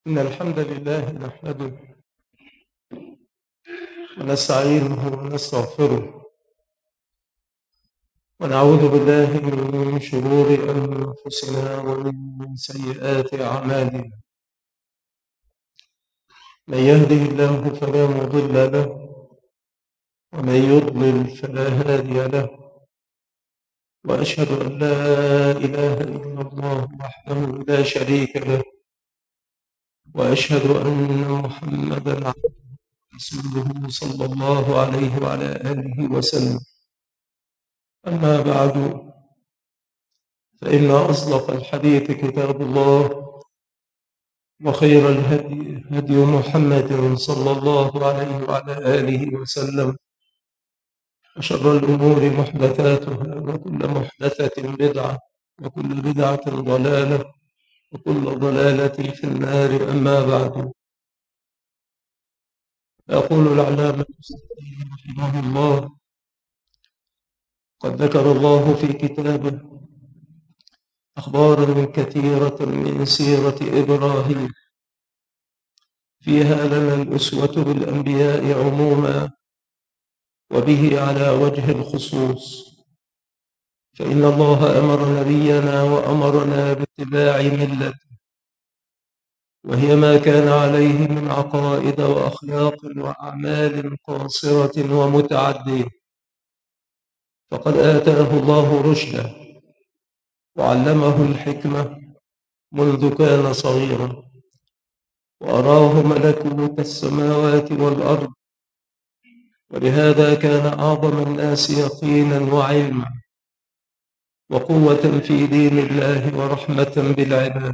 إن الحمد لله نحمده ونستعينه ونستغفره ونعوذ بالله من شرور أنفسنا ومن سيئات أعمالنا. من يهده الله فلا مضل له ومن يضلل فلا هادي له، وأشهد أن لا إله إلا الله وحده لا شريك له، وأشهد أن محمدا عبده ورسوله صلى الله عليه وعلى آله وسلم. أما بعد، فإن أصدق الحديث كتاب الله، وخير الهدي هدي محمد صلى الله عليه وعلى آله وسلم، وشر الأمور محدثاتها، وكل محدثة بدعة، وكل بدعة ضلالة، وكل ضلالة في النار. أما بعد، يقول العلامة السعدي رحمه الله: قد ذكر الله في كتابه أخبارا كثيرة من سيرة إبراهيم فيها لنا الأسوة بالأنبياء عموما، وبه على وجه الخصوص، فإن الله أمر نبينا وأمرنا باتباع ملته، وهي ما كان عليه من عقائد وأخلاق وأعمال قاصرة ومتعدية. فقد آتاه الله رشده وعلمه الحكمة منذ كان صغيرا، وأراه ملكوت السماوات والأرض، ولهذا كان أعظم الناس يقينا وعلما وقوة في دين الله ورحمة بالعباد.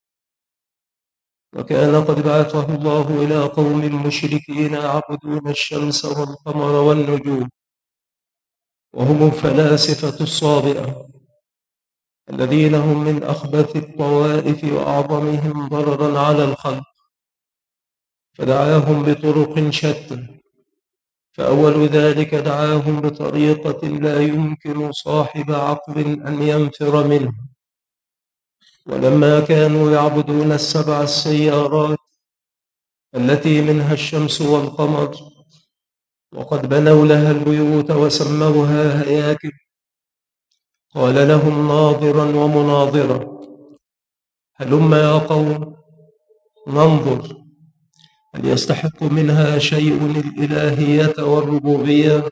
وكان قد بعثه الله إلى قوم مشركين يعبدون الشمس والقمر والنجوم، وهم الفلاسفة الصابئة الذين هم من أخبث الطوائف وأعظمهم ضررا على الخلق، فدعاهم بطرق شتى. فأول ذلك دعاهم بطريقة لا يمكن صاحب عقل أن ينفر منه. ولما كانوا يعبدون السبع السيارات التي منها الشمس والقمر، وقد بنوا لها البيوت وسموها هياكل، قال لهم ناظرا ومناظرا: هلما يا قوم ننظر هل يستحق منها شيء الإلهية والربوبية.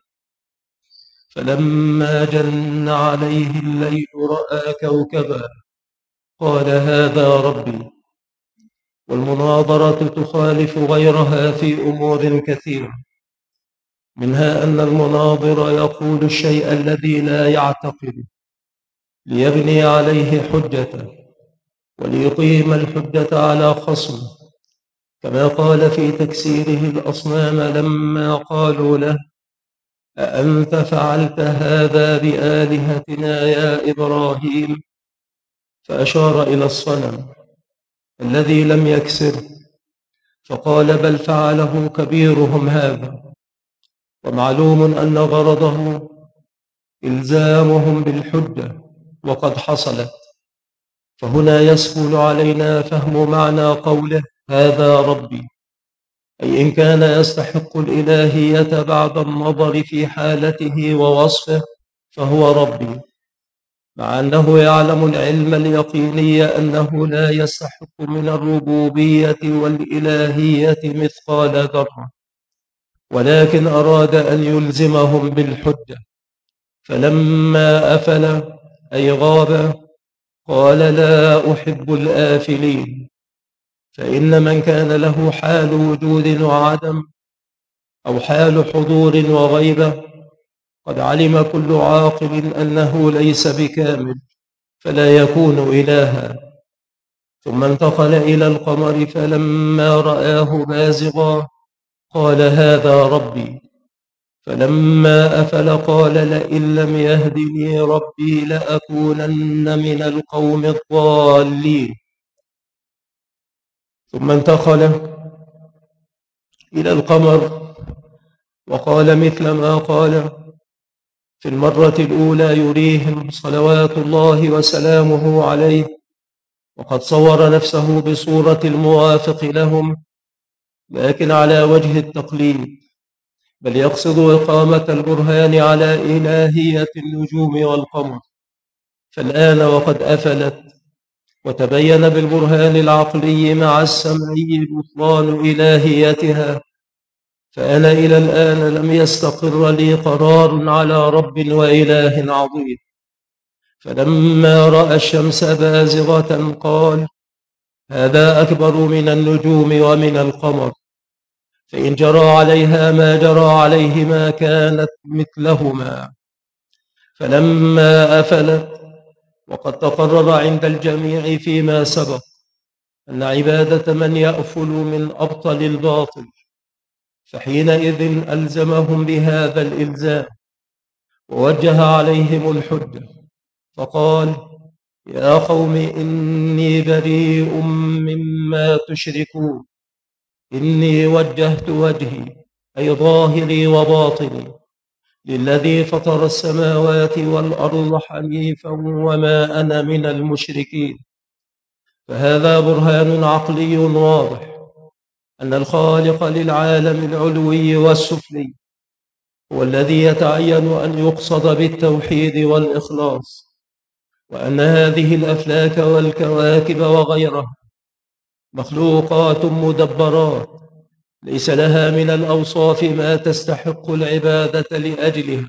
فلما جن عليه الليل رأى كوكبا قال هذا ربي. والمناظرة تخالف غيرها في أمور كثيرة، منها أن المناظر يقول الشيء الذي لا يعتقد ليبني عليه حجته وليقيم الحجة على خصمه، كما قال في تكسيره الأصنام لما قالوا له: أأنت فعلت هذا بآلهتنا يا إبراهيم؟ فأشار إلى الصنم الذي لم يكسره، فقال: بل فعله كبيرهم هذا. ومعلوم أن غرضه إلزامهم بالحجة، وقد حصلت. فهنا يسهل علينا فهم معنى قوله هذا ربي، أي إن كان يستحق الإلهية بعد النظر في حالته ووصفه فهو ربي، مع أنه يعلم العلم اليقيني أنه لا يستحق من الربوبية والإلهية مثقال ذرة، ولكن أراد أن يلزمهم بالحجة. فلما أفل أي غاب قال: لا أحب الآفلين. فإن من كان له حال وجود وعدم، أو حال حضور وغيبة، قد علم كل عاقل أنه ليس بكامل، فلا يكون إلها. ثم انتقل إلى القمر فلما رآه بازغا قال هذا ربي. فلما أفل قال لئن لم يهدني ربي لأكونن من القوم الضالين. ثم انتقل إلى القمر وقال مثل ما قال في المرة الأولى، يريهم صلوات الله وسلامه عليه وقد صور نفسه بصورة الموافق لهم، لكن على وجه التقليد، بل يقصد إقامة البرهان على إلهية النجوم والقمر. فالآن وقد أفلت وتبين بالبرهان العقلي مع السمعي بطلان إلهيتها، فأنا إلى الآن لم يستقر لي قرار على رب وإله عظيم. فلما رأى الشمس بازغة قال: هذا أكبر من النجوم ومن القمر، فإن جرى عليها ما جرى عليهما كانت مثلهما. فلما أفلت، وقد تقرر عند الجميع فيما سبق أن عبادة من يأفل من أبطل الباطل، فحينئذ ألزمهم بهذا الإلزام ووجه عليهم الحجة، فقال: يا قوم إني بريء مما تشركون، إني وجهت وجهي أي ظاهري وباطني للذي فطر السماوات والأرض حنيفا وما أنا من المشركين. فهذا برهان عقلي واضح أن الخالق للعالم العلوي والسفلي هو الذي يتعين أن يقصد بالتوحيد والإخلاص، وأن هذه الأفلاك والكواكب وغيرها مخلوقات مدبرات ليس لها من الأوصاف ما تستحق العبادة لأجلها،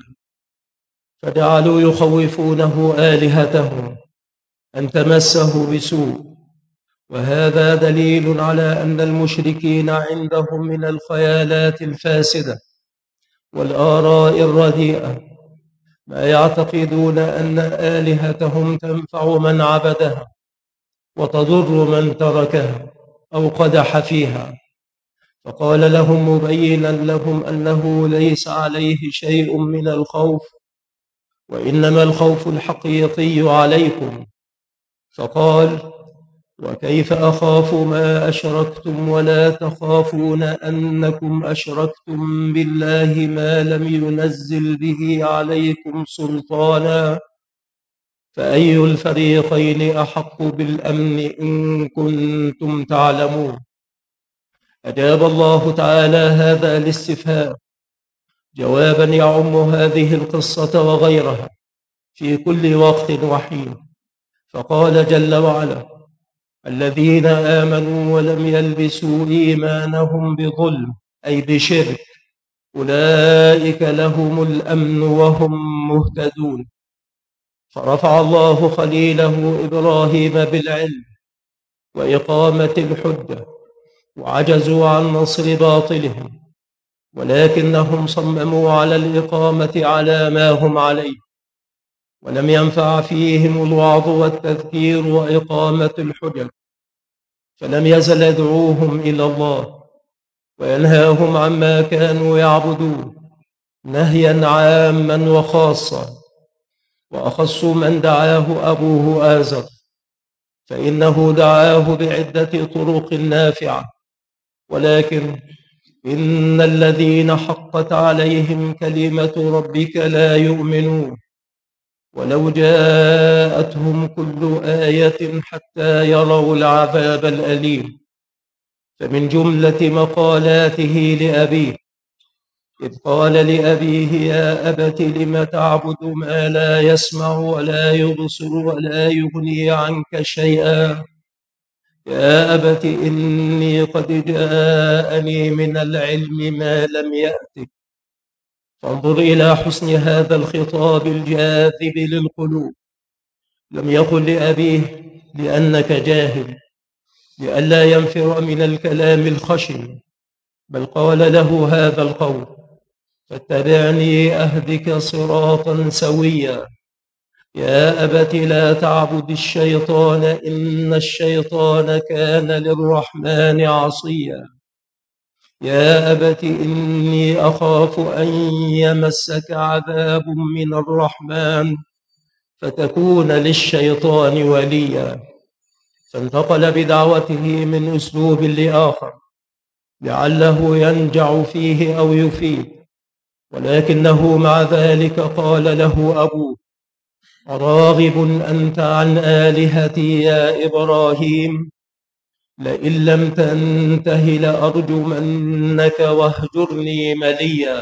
فجعلوا يخوفونه آلهتهم أن تمسه بسوء. وهذا دليل على أن المشركين عندهم من الخيالات الفاسدة والآراء الرديئة ما يعتقدون أن آلهتهم تنفع من عبدها وتضر من تركها أو قدح فيها. فقال لهم مبينا لهم أنه ليس عليه شيء من الخوف، وإنما الخوف الحقيقي عليكم. فقال: وكيف أخاف ما أشركتم ولا تخافون أنكم أشركتم بالله ما لم ينزل به عليكم سلطانا، فأي الفريقين أحق بالأمن إن كنتم تعلمون. أجاب الله تعالى هذا الاستفهام جوابا يعم هذه القصة وغيرها في كل وقت وحين، فقال جل وعلا: الذين آمنوا ولم يلبسوا إيمانهم بظلم أي بشرك أولئك لهم الأمن وهم مهتدون. فرفع الله خليله إبراهيم بالعلم وإقامة الحجة، وعجزوا عن نصر باطلهم، ولكنهم صمموا على الإقامة على ما هم عليه، ولم ينفع فيهم الوعظ والتذكير وإقامة الحجج، فلم يزل يدعوهم إلى الله وينهاهم عما كانوا يعبدون نهيا عاما وخاصا، وأخص من دعاه أبوه آزر، فإنه دعاه بعدة طرق نافعة، ولكن إن الذين حقت عليهم كلمة ربك لا يؤمنون ولو جاءتهم كل آية حتى يروا العذاب الأليم. فمن جملة مقالاته لأبيه إذ قال لأبيه: يا أبت لم تعبد ما لا يسمع ولا يبصر ولا يغني عنك شيئا، يا أبت إني قد جاءني من العلم ما لم يأتك. فانظر إلى حسن هذا الخطاب الجاذب للقلوب. لم يقل لأبيه: لأنك جاهل، لئلا ينفر من الكلام الخشن، بل قال له هذا القول: فاتبعني أهدك صراطا سويا. يا أبت لا تعبد الشيطان إن الشيطان كان للرحمن عصيا. يا أبت إني أخاف أن يمسك عذاب من الرحمن فتكون للشيطان وليا. فانتقل بدعوته من أسلوب لآخر لعله ينجع فيه أو يفيد، ولكنه مع ذلك قال له أبوه: راغب أنت عن آلهتي يا إبراهيم؟ لئن لم تنته لأرجمنك واهجرني مليا.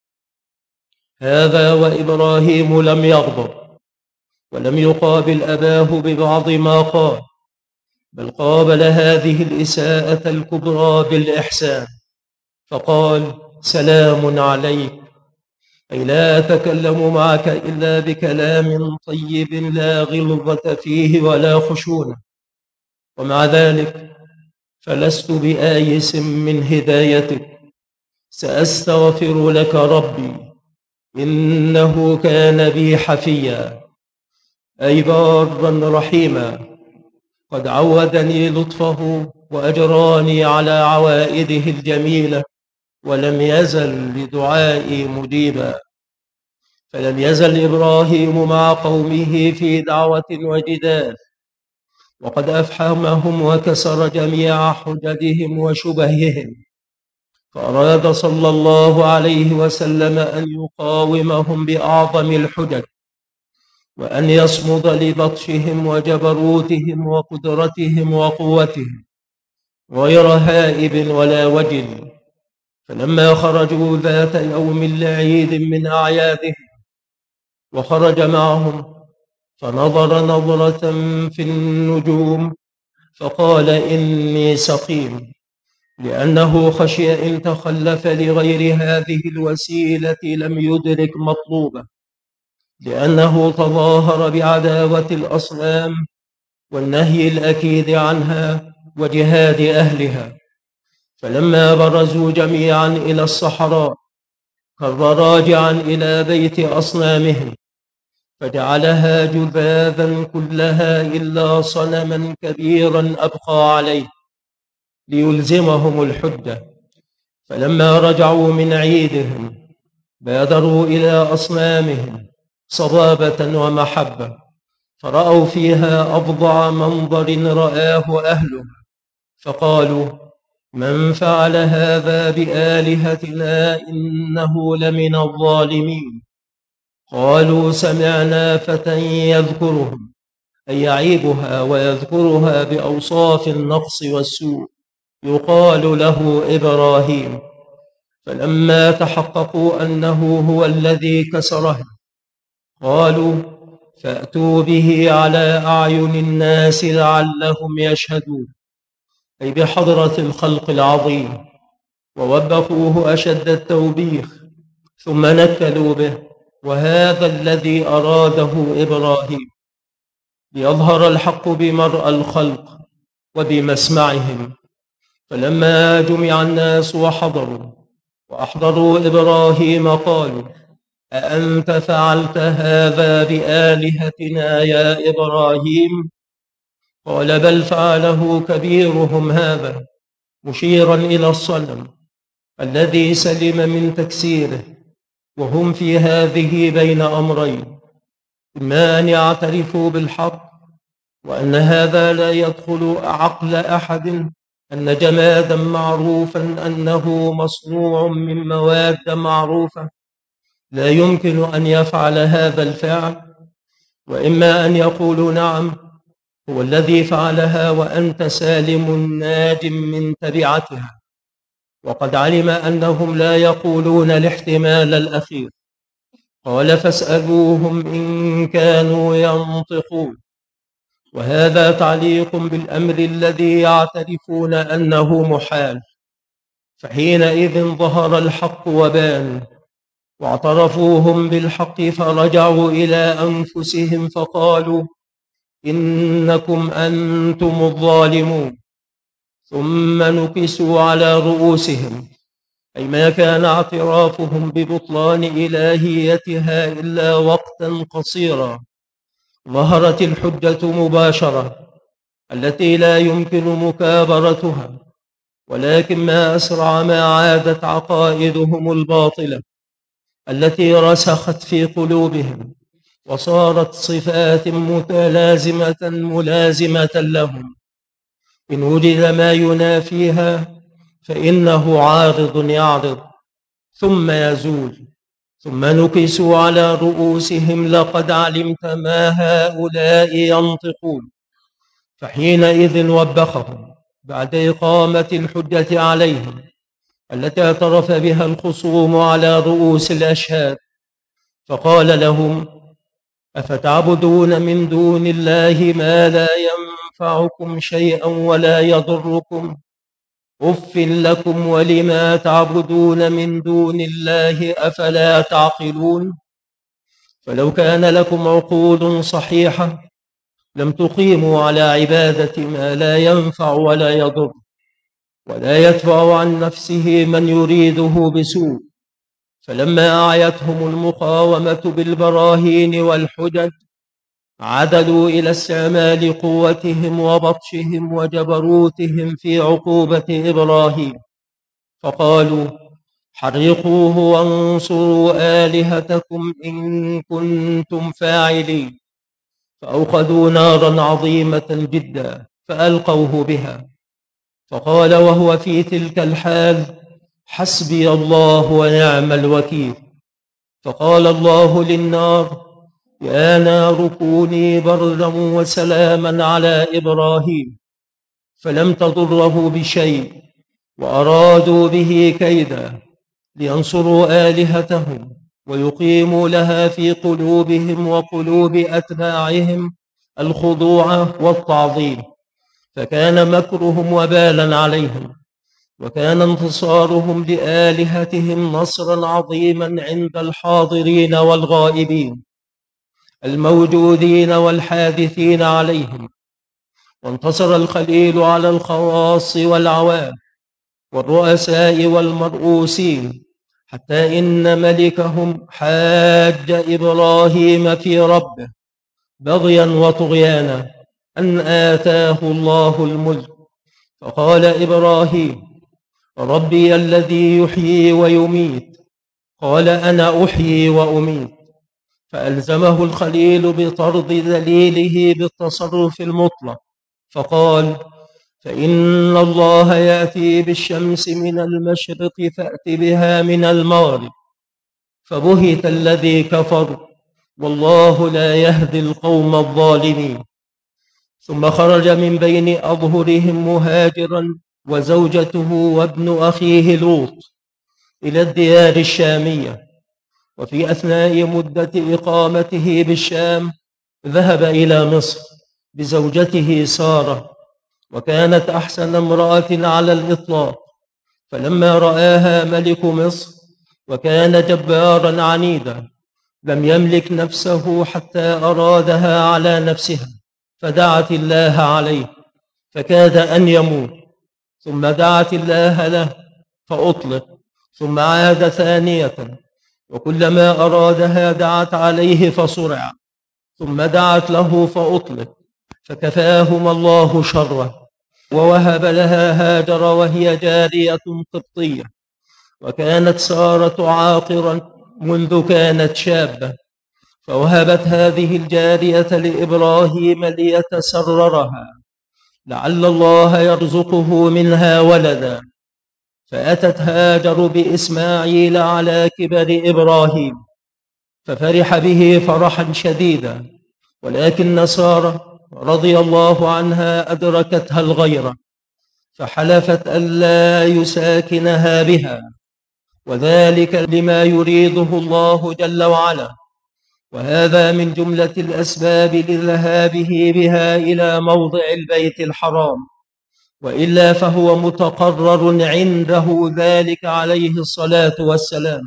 هذا وإبراهيم لم يغضب ولم يقابل أباه ببعض ما قال، بل قابل هذه الإساءة الكبرى بالإحسان، فقال: سلام عليك، أي لا أتكلم معك إلا بكلام طيب لا غلظة فيه ولا خشونة، ومع ذلك فلست بآيس من هدايتك، سأستغفر لك ربي إنه كان بي حفيا، أي بارا رحيما، قد عودني لطفه وأجراني على عوائده الجميلة، ولم يزل لدعائي مجيبا. فلم يزل إبراهيم مع قومه في دعوة وجدال، وقد أفحمهم وكسر جميع حججهم وشبههم، فأراد صلى الله عليه وسلم أن يقاومهم بأعظم الحجج، وأن يصمد لبطشهم وجبروتهم وقدرتهم وقوتهم غير هائب ولا وجل. فلما خرجوا ذات يوم لعيد من أعيادهم وخرج معهم، فنظر نظرة في النجوم فقال: إني سقيم، لأنه خشي إن تخلف لغير هذه الوسيلة لم يدرك مطلوبه، لأنه تظاهر بعداوة الأصنام والنهي الأكيد عنها وجهاد أهلها. فلما برزوا جميعا إلى الصحراء كر راجعا إلى بيت أصنامهم، فجعلها جذاذا كلها إلا صنما كبيرا أبقى عليه ليلزمهم الحجة. فلما رجعوا من عيدهم بادروا إلى أصنامهم صبابة ومحبة، فرأوا فيها أفظع منظر رآه أهله، فقالوا: من فعل هذا بآلهتنا إنه لمن الظالمين. قالوا: سمعنا فتى يذكرهم، أي يعيبها ويذكرها بأوصاف النقص والسوء، يقال له إبراهيم. فلما تحققوا أنه هو الذي كسره قالوا: فأتوا به على أعين الناس لعلهم يشهدون، أي بحضرة الخلق العظيم، ووبخوه أشد التوبيخ، ثم نكلوا به. وهذا الذي أراده إبراهيم، ليظهر الحق بمرأى الخلق وبمسمعهم. فلما جمع الناس وحضروا وأحضروا إبراهيم قالوا: أأنت فعلت هذا بآلهتنا يا إبراهيم؟ قال: بل فعله كبيرهم هذا، مشيرا إلى الصنم الذي سلم من تكسيره. وهم في هذه بين أمرين: إما أن يعترفوا بالحق وأن هذا لا يدخل عقل أحد، أن جمادا معروفا أنه مصنوع من مواد معروفة لا يمكن أن يفعل هذا الفعل، وإما أن يقولوا: نعم، هو الذي فعلها وأنت سالم ناج من تبعتها. وقد علم أنهم لا يقولون الاحتمال الأخير. قال: فاسألوهم إن كانوا ينطقون. وهذا تعليق بالأمر الذي يعترفون أنه محال. فحينئذ ظهر الحق وبان، واعترفوهم بالحق، فرجعوا إلى أنفسهم فقالوا: إنكم أنتم الظالمون. ثم نكسوا على رؤوسهم، أي ما كان اعترافهم ببطلان إلهيتها إلا وقتا قصيرا. ظهرت الحجة مباشرة التي لا يمكن مكابرتها، ولكن ما أسرع ما عادت عقائدهم الباطلة التي رسخت في قلوبهم، وصارت صفات متلازمة ملازمة لهم. إن وجد ما ينافيها فإنه عارض يعرض ثم يزول، ثم نكسوا على رؤوسهم لقد علمت ما هؤلاء ينطقون. فحينئذ وبخهم بعد إقامة الحجة عليهم التي اعترف بها الخصوم على رؤوس الأشهاد، فقال لهم: أفتعبدون من دون الله ما لا ينفعكم شيئا ولا يضركم؟ أف لكم ولما تعبدون من دون الله، أفلا تعقلون؟ فلو كان لكم عقول صحيحة لم تقيموا على عبادة ما لا ينفع ولا يضر ولا يدفع عن نفسه من يريده بسوء. فلما أعيتهم المقاومة بالبراهين والحجج عدلوا إلى استعمال قوتهم وبطشهم وجبروتهم في عقوبة إبراهيم، فقالوا: حرقوه وانصروا آلهتكم إن كنتم فاعلين. فأوقدوا نارا عظيمة جدا فألقوه بها، فقال وهو في تلك الحال: حسبي الله ونعم الوكيل. فقال الله للنار: يا نار كوني بردا وسلاما على إبراهيم. فلم تضره بشيء، وأرادوا به كيدا لينصروا آلهتهم ويقيموا لها في قلوبهم وقلوب أتباعهم الخضوع والتعظيم، فكان مكرهم وبالا عليهم، وكان انتصارهم لآلهتهم نصرا عظيما عند الحاضرين والغائبين الموجودين والحادثين عليهم. وانتصر الخليل على الخواص والعوام والرؤساء والمرؤوسين، حتى إن ملكهم حاج إبراهيم في ربه بغيا وطغيانا أن آتاه الله الملك، فقال إبراهيم: ربي الذي يحيي ويميت. قال: أنا أحيي وأميت. فألزمه الخليل بطرد دليله بالتصرف المطلق، فقال: فإن الله يأتي بالشمس من المشرق فأت بها من المغرب. فبهت الذي كفر، والله لا يهدي القوم الظالمين. ثم خرج من بين أظهرهم مهاجرا وزوجته وابن أخيه لوط إلى الديار الشامية. وفي أثناء مدة إقامته بالشام ذهب إلى مصر بزوجته سارة، وكانت أحسن امرأة على الإطلاق. فلما رآها ملك مصر وكان جبارا عنيدا لم يملك نفسه حتى أرادها على نفسها، فدعت الله عليه فكاد أن يموت، ثم دعت الله له فأطلق، ثم عاد ثانية، وكلما أرادها دعت عليه فصرع، ثم دعت له فأطلق، فكفاهما الله شره، ووهب لها هاجر وهي جارية قبطية. وكانت سارة عاقرا منذ كانت شابة، فوهبت هذه الجارية لإبراهيم ليتسررها لعل الله يرزقه منها ولدا. فأتت هاجر بإسماعيل على كبر إبراهيم، ففرح به فرحا شديدا، ولكن سارة رضي الله عنها أدركتها الغيرة، فحلفت ألا يساكنها بها، وذلك لما يريده الله جل وعلا، وهذا من جملة الأسباب لذهابه بها إلى موضع البيت الحرام، وإلا فهو متقرر عنده ذلك عليه الصلاة والسلام.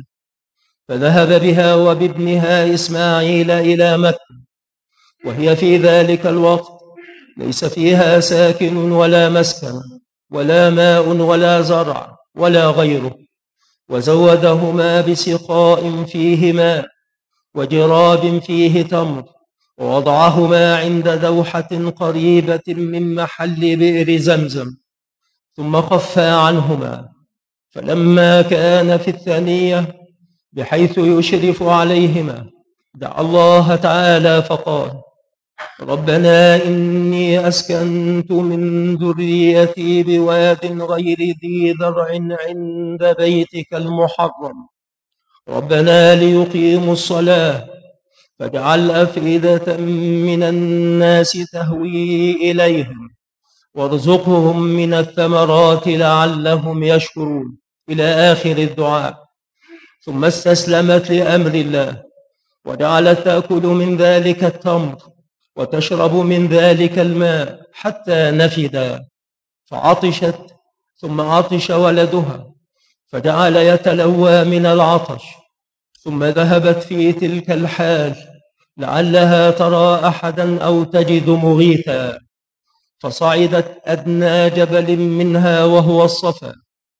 فذهب بها وبابنها إسماعيل إلى مكة، وهي في ذلك الوقت ليس فيها ساكن ولا مسكن ولا ماء ولا زرع ولا غيره، وزودهما بسقاء فيه ماء وجراب فيه تمر، ووضعهما عند دوحة قريبة من محل بئر زمزم، ثم خفى عنهما. فلما كان في الثانية بحيث يشرف عليهما دعا الله تعالى فقال: ربنا إني أسكنت من ذريتي بواد غير ذي ذرع عند بيتك المحرم ربنا ليقيموا الصلاة فاجعل أفئدة من الناس تهوي إليهم وارزقهم من الثمرات لعلهم يشكرون إلى آخر الدعاء. ثم استسلمت لأمر الله وجعلت تأكل من ذلك التمر وتشرب من ذلك الماء حتى نفدا، فعطشت ثم عطش ولدها فجعل يتلوى من العطش، ثم ذهبت في تلك الحال لعلها ترى أحدا أو تجد مغيثا، فصعدت أدنى جبل منها وهو الصفا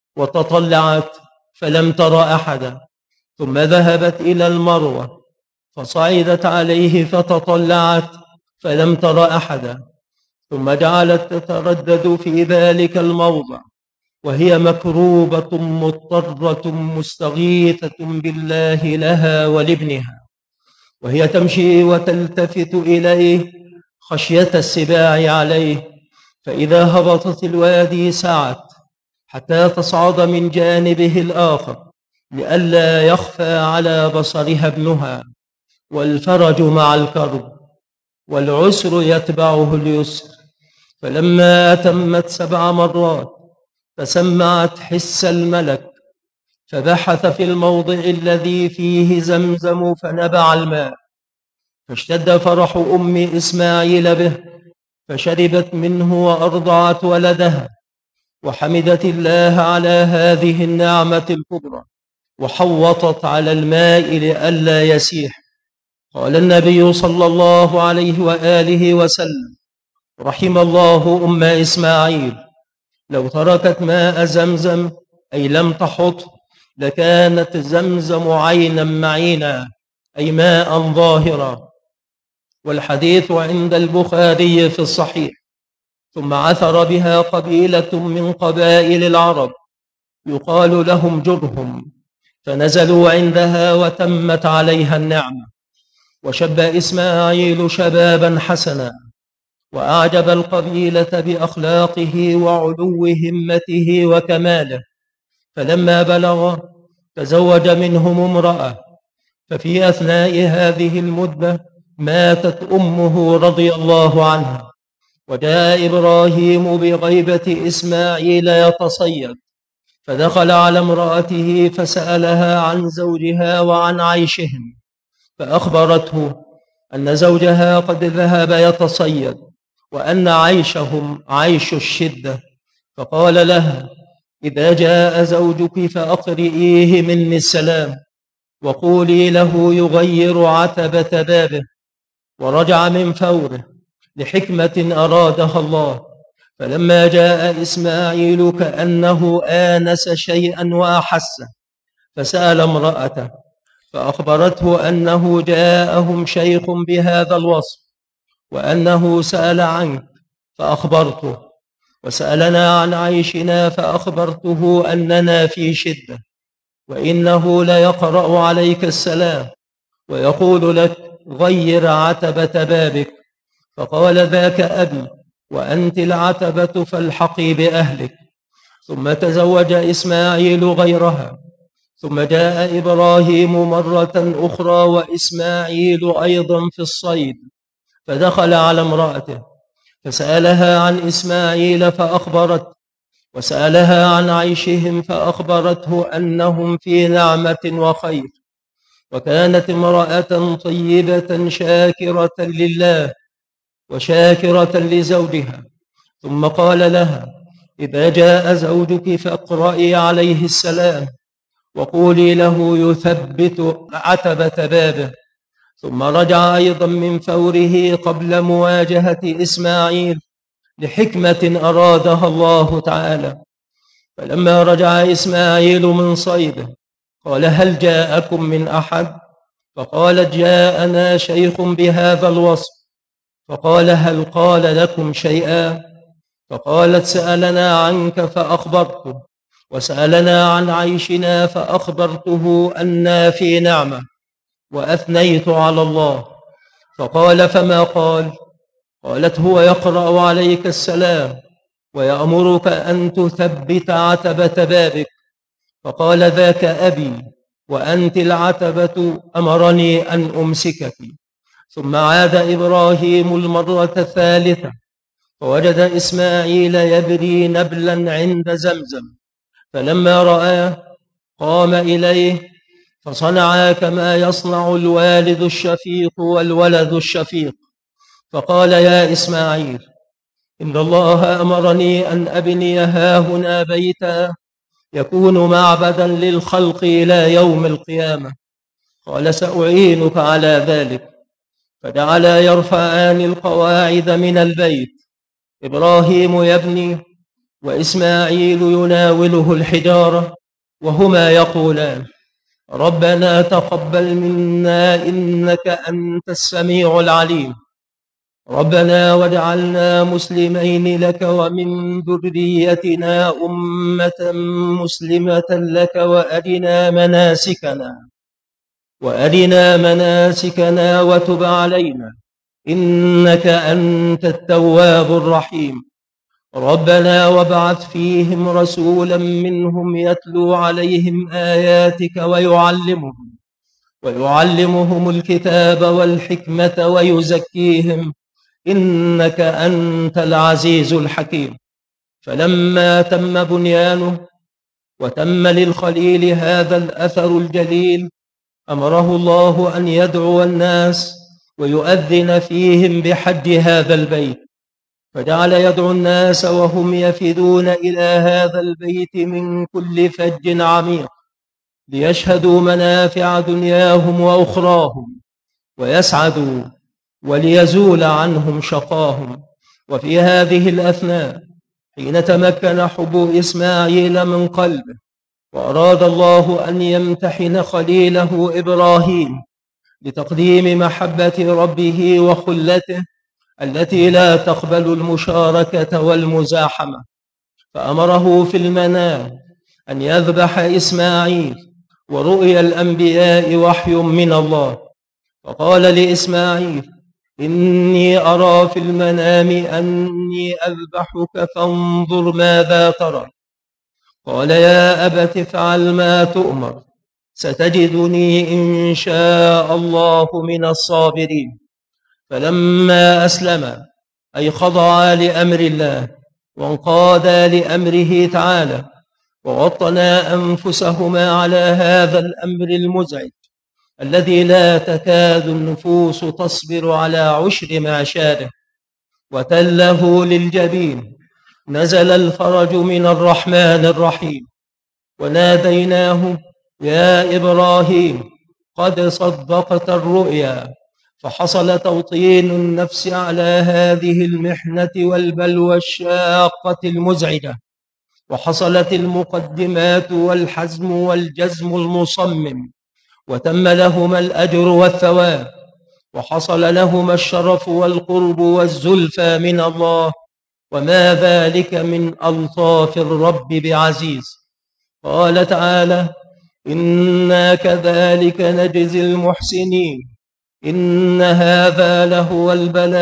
وتطلعت فلم تر أحدا، ثم ذهبت إلى المروة فصعدت عليه فتطلعت فلم تر أحدا، ثم جعلت تتردد في ذلك الموضع وهي مكروبة مضطرة مستغيثة بالله لها ولابنها، وهي تمشي وتلتفت إليه خشية السباع عليه، فإذا هبطت الوادي سعت حتى تصعد من جانبه الآخر لئلا يخفى على بصرها ابنها، والفرج مع الكرب والعسر يتبعه اليسر. فلما أتمت 7 مرات فسمعت حس الملك، فبحث في الموضع الذي فيه زمزم فنبع الماء، فاشتد فرح أم إسماعيل به فشربت منه وأرضعت ولدها، وحمدت الله على هذه النعمة الكبرى، وحوطت على الماء لئلا يسيح. قال النبي صلى الله عليه وآله وسلم: رحم الله أم إسماعيل، لو تركت ماء زمزم أي لم تحط لكانت زمزم عينا معينا أي ماء ظاهرا. والحديث عند البخاري في الصحيح. ثم عثر بها قبيلة من قبائل العرب يقال لهم جرهم، فنزلوا عندها وتمت عليها النعمة، وشب إسماعيل شبابا حسنا، وأعجب القبيلة بأخلاقه وعلو همته وكماله، فلما بلغ تزوج منهم امرأة، ففي أثناء هذه المدة ماتت أمه رضي الله عنها، وجاء إبراهيم بغيبة إسماعيل يتصيد، فدخل على امرأته فسألها عن زوجها وعن عيشهم، فأخبرته أن زوجها قد ذهب يتصيد وأن عيشهم عيش الشدة، فقال لها: إذا جاء زوجك فأقرئيه مني السلام وقولي له يغير عتبة بابه. ورجع من فوره لحكمة أرادها الله، فلما جاء إسماعيل كأنه آنس شيئا وأحسه، فسأل امرأته فأخبرته أنه جاءهم شيخ بهذا الوصف، وأنه سأل عنك فأخبرته، وسألنا عن عيشنا فأخبرته أننا في شدة، وإنه ليقرأ عليك السلام ويقول لك: غير عتبة بابك. فقال: ذاك أبي، وأنت العتبة فالحقي بأهلك. ثم تزوج إسماعيل غيرها، ثم جاء إبراهيم مرة أخرى وإسماعيل أيضا في الصيد، فدخل على امرأته فسألها عن إسماعيل فأخبرت، وسألها عن عيشهم فأخبرته أنهم في نعمة وخير. وكانت امرأة طيبة شاكرة لله وشاكرة لزوجها. ثم قال لها: إذا جاء زوجك فاقرئي عليه السلام وقولي له يثبت عتبة بابه. ثم رجع أيضا من فوره قبل مواجهة إسماعيل لحكمة أرادها الله تعالى. فلما رجع إسماعيل من صيده قال: هل جاءكم من أحد؟ فقالت: جاءنا شيخ بهذا الوصف. فقال: هل قال لكم شيئا؟ فقالت: سألنا عنك فأخبرته، وسألنا عن عيشنا فأخبرته أنا في نعمة، وأثنيت على الله. فقال: فما قال؟ قالت: هو يقرأ عليك السلام ويأمرك أن تثبت عتبة بابك. فقال: ذاك أبي، وأنت العتبة أمرني أن أمسكك. ثم عاد إبراهيم المرة الثالثة فوجد إسماعيل يبري نبلا عند زمزم، فلما رآه قام إليه فصنعا كما يصنع الوالد الشفيق والولد الشفيق، فقال: يا إسماعيل، إن الله أمرني أن أبني هاهنا بيتا يكون معبدا للخلق إلى يوم القيامة. قال: سأعينك على ذلك. فجعلا يرفعان القواعد من البيت، إبراهيم يبني وإسماعيل يناوله الحجارة، وهما يقولان: ربنا تقبل منا إنك أنت السميع العليم، ربنا واجعلنا مسلمين لك ومن ذريتنا أمة مسلمة لك وأرنا مناسكنا وتب علينا إنك أنت التواب الرحيم. ربنا وابعث فيهم رسولا منهم يتلو عليهم آياتك ويعلمهم الكتاب والحكمة ويزكيهم إنك أنت العزيز الحكيم. فلما تم بنيانه وتم للخليل هذا الأثر الجليل أمره الله أن يدعو الناس ويؤذن فيهم بحج هذا البيت، فجعل يدعو الناس وهم يفدون إلى هذا البيت من كل فج عميق ليشهدوا منافع دنياهم وأخراهم ويسعدوا وليزول عنهم شقاهم. وفي هذه الأثناء حين تمكن حب إسماعيل من قلبه وأراد الله أن يمتحن خليله إبراهيم لتقديم محبة ربه وخلته التي لا تقبل المشاركة والمزاحمة، فأمره في المنام أن يذبح إسماعيل، ورؤيا الأنبياء وحي من الله. فقال لإسماعيل: إني أرى في المنام أني أذبحك فانظر ماذا ترى. قال: يا أبت افعل ما تؤمر، ستجدني إن شاء الله من الصابرين. فلما أسلما أي خضعا لأمر الله وانقادا لأمره تعالى ووطنا أنفسهما على هذا الأمر المزعج الذي لا تكاد النفوس تصبر على عشر معشاره وتله للجبين، نزل الفرج من الرحمن الرحيم وناديناه: يا إبراهيم، قد صدقت الرؤيا. فحصل توطين النفس على هذه المحنة والبلوى الشاقة المزعجة، وحصلت المقدمات والحزم والجزم المصمم، وتم لهما الأجر والثواب، وحصل لهما الشرف والقرب والزلفى من الله، وما ذلك من ألطاف الرب بعزيز. قال تعالى: إنا كذلك نجزي المحسنين، إن هذا لهو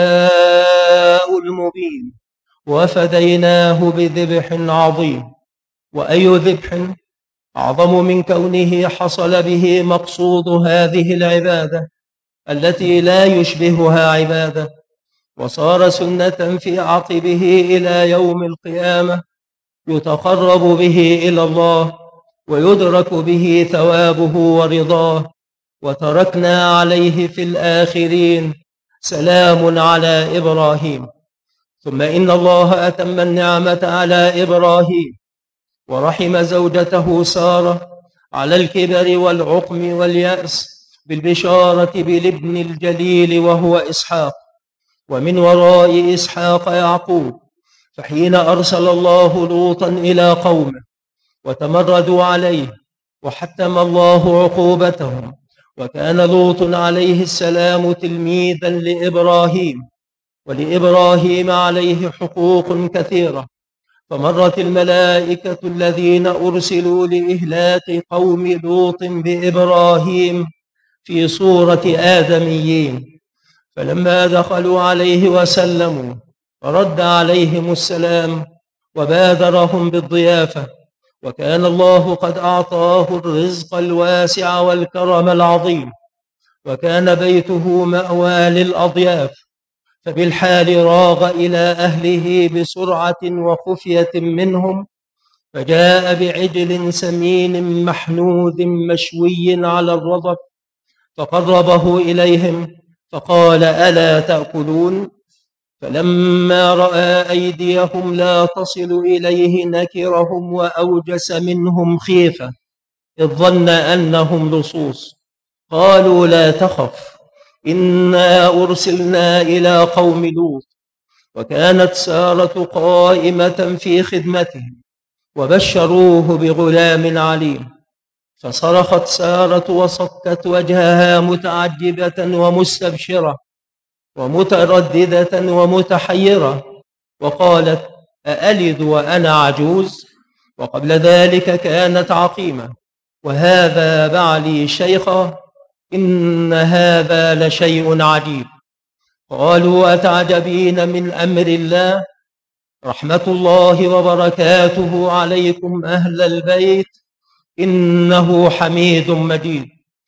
البلاء المبين، وفديناه بذبح عظيم. وأي ذبح أعظم من كونه حصل به مقصود هذه العبادة التي لا يشبهها عبادة، وصار سنة في عقبه إلى يوم القيامة يتقرب به إلى الله ويدرك به ثوابه ورضاه. وتركنا عليه في الآخرين: سلام على إبراهيم. ثم إن الله أتم النعمة على إبراهيم ورحم زوجته سارة على الكبر والعقم واليأس بالبشارة بالابن الجليل وهو إسحاق، ومن وراء إسحاق يعقوب. فحين أرسل الله لوطا إلى قومه وتمردوا عليه وحتم الله عقوبتهم، وكان لوط عليه السلام تلميذا لإبراهيم، ولإبراهيم عليه حقوق كثيرة، فمرت الملائكة الذين أرسلوا لإهلاك قوم لوط بإبراهيم في صورة آدميين، فلما دخلوا عليه وسلموا رد عليهم السلام وبادرهم بالضيافة، وكان الله قد أعطاه الرزق الواسع والكرم العظيم، وكان بيته مأوى للأضياف، فبالحال راغ إلى أهله بسرعة وخفية منهم، فجاء بعجل سمين محنوذ مشوي على الرضف، فقربه إليهم فقال: ألا تأكلون؟ فلما رأى أيديهم لا تصل إليه نكرهم وأوجس منهم خيفة، إذ ظن أنهم لصوص. قالوا: لا تخف، إنا أرسلنا إلى قوم لوط. وكانت سارة قائمة في خدمته، وبشروه بغلام عليم. فصرخت سارة وصكت وجهها متعجبة ومستبشرة ومترددة ومتحيرة، وقالت: أألد وأنا عجوز؟ وقبل ذلك كانت عقيمة، وهذا بعلي شيخا، إن هذا لشيء عجيب. قالوا: أتعجبين من أمر الله؟ رحمة الله وبركاته عليكم أهل البيت، إنه حميد مجيد.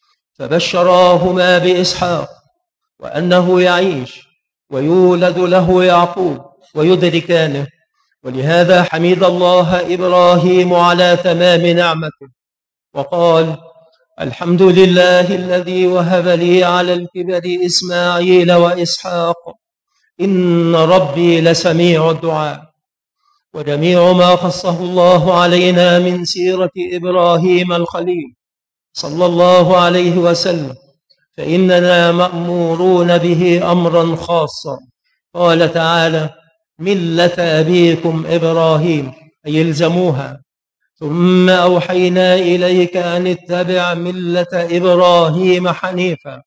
فبشراهما بإسحاق، وأنه يعيش ويولد له يعقوب ويدركانه. ولهذا حمد الله إبراهيم على تمام نعمته، وقال: الحمد لله الذي وهب لي على الكبر إسماعيل وإسحاق، إن ربي لسميع الدعاء. وجميع ما خصه الله علينا من سيرة إبراهيم الخليل صلى الله عليه وسلم فإننا مأمورون به أمرا خاصا. قال تعالى: ملة أبيكم إبراهيم، أي الزموها. ثم أوحينا إليك أن اتبع ملة إبراهيم حنيفا،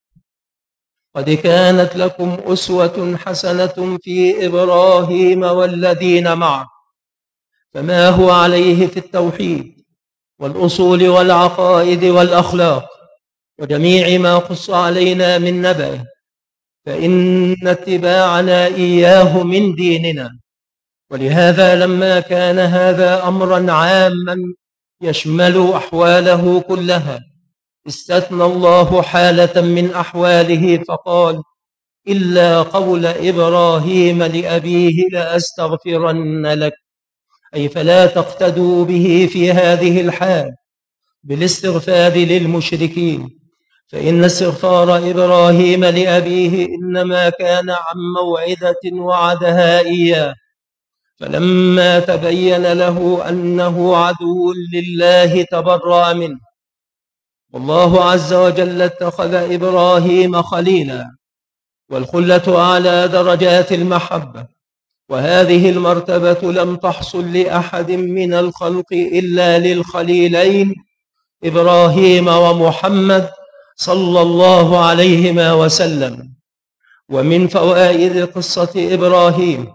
قد كانت لكم أسوة حسنة في إبراهيم والذين معه، فما هو عليه في التوحيد والأصول والعقائد والأخلاق وجميع ما قص علينا من نبأه، فإن اتباعنا إياه من ديننا. ولهذا لما كان هذا أمرا عاما يشمل أحواله كلها، استثنى الله حالة من أحواله فقال: إلا قول إبراهيم لأبيه لأستغفرن لك، أي فلا تقتدوا به في هذه الحال بالاستغفار للمشركين، فإن استغفار إبراهيم لأبيه إنما كان عن موعدة وعدها إياه، فلما تبين له أنه عدو لله تبرأ منه. والله عز وجل اتخذ إبراهيم خليلا، والخلة أعلى درجات المحبة، وهذه المرتبة لم تحصل لأحد من الخلق إلا للخليلين إبراهيم ومحمد صلى الله عليهما وسلم. ومن فوائد قصة إبراهيم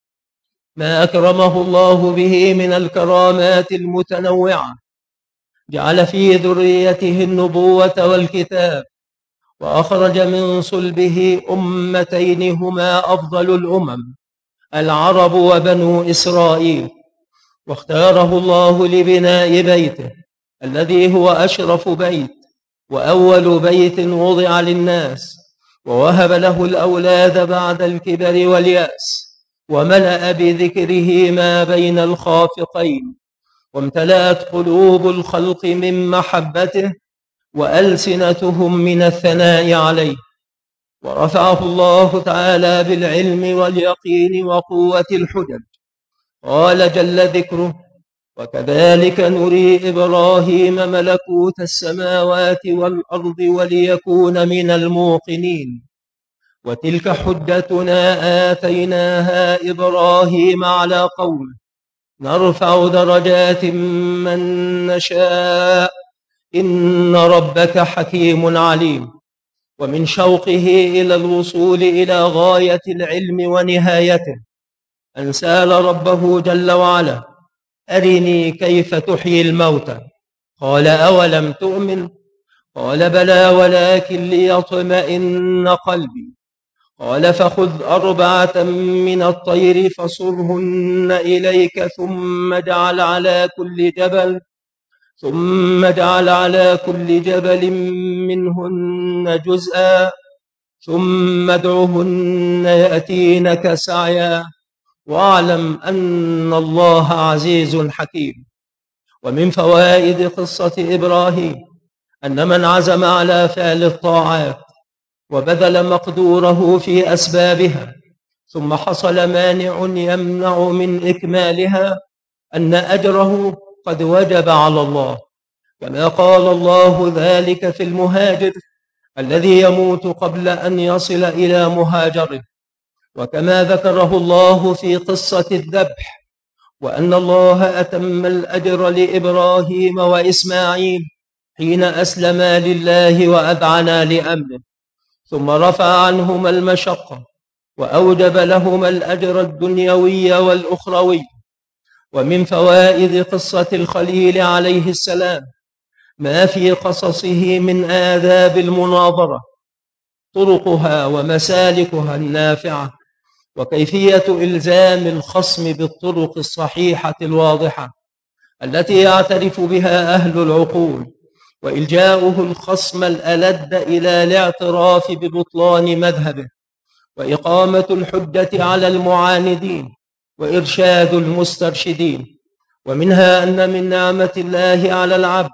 ما أكرمه الله به من الكرامات المتنوعة، جعل في ذريته النبوة والكتاب، وأخرج من صلبه أمتين هما أفضل الأمم، العرب وبنو إسرائيل، واختاره الله لبناء بيته الذي هو أشرف بيت وأول بيت وضع للناس، ووهب له الأولاد بعد الكبر واليأس، وملأ بذكره ما بين الخافقين، وامتلأت قلوب الخلق من محبته وألسنتهم من الثناء عليه، ورفعه الله تعالى بالعلم واليقين وقوة الحجج. قال جل ذكره: وكذلك نري إبراهيم ملكوت السماوات والأرض وليكون من الموقنين، وتلك حجتنا آتيناها إبراهيم على قومه، نرفع درجات من نشاء، إن ربك حكيم عليم. ومن شوقه إلى الوصول إلى غاية العلم ونهايته أن سأل ربه جل وعلا: أرني كيف تحيي الموتى؟ قال: أولم تؤمن؟ قال: بلى ولكن ليطمئن قلبي. قال فخذ 4 من الطير فصرهن إليك ثم اجعل على كل جبل منهن جزءا ثم ادعهن يأتينك سعيا واعلم أن الله عزيز حكيم. ومن فوائد قصة إبراهيم أن من عزم على فعل الطاعات وبذل مقدوره في أسبابها ثم حصل مانع يمنع من إكمالها أن أجره قد وجب على الله، كما قال الله ذلك في المهاجر الذي يموت قبل أن يصل إلى مهاجره، وكما ذكره الله في قصة الذبح وأن الله أتم الأجر لإبراهيم وإسماعيل حين أسلما لله وأذعنا لأمره، ثم رفع عنهما المشقة وأوجب لهما الأجر الدنيوي والأخروي. ومن فوائد قصة الخليل عليه السلام ما في قصصه من آداب المناظرة، طرقها ومسالكها النافعة، وكيفية إلزام الخصم بالطرق الصحيحة الواضحة التي يعترف بها أهل العقول، وإلجاؤه الخصم الألد إلى الاعتراف ببطلان مذهبه، وإقامة الحجة على المعاندين، وإرشاد المسترشدين. ومنها أن من نعمة الله على العبد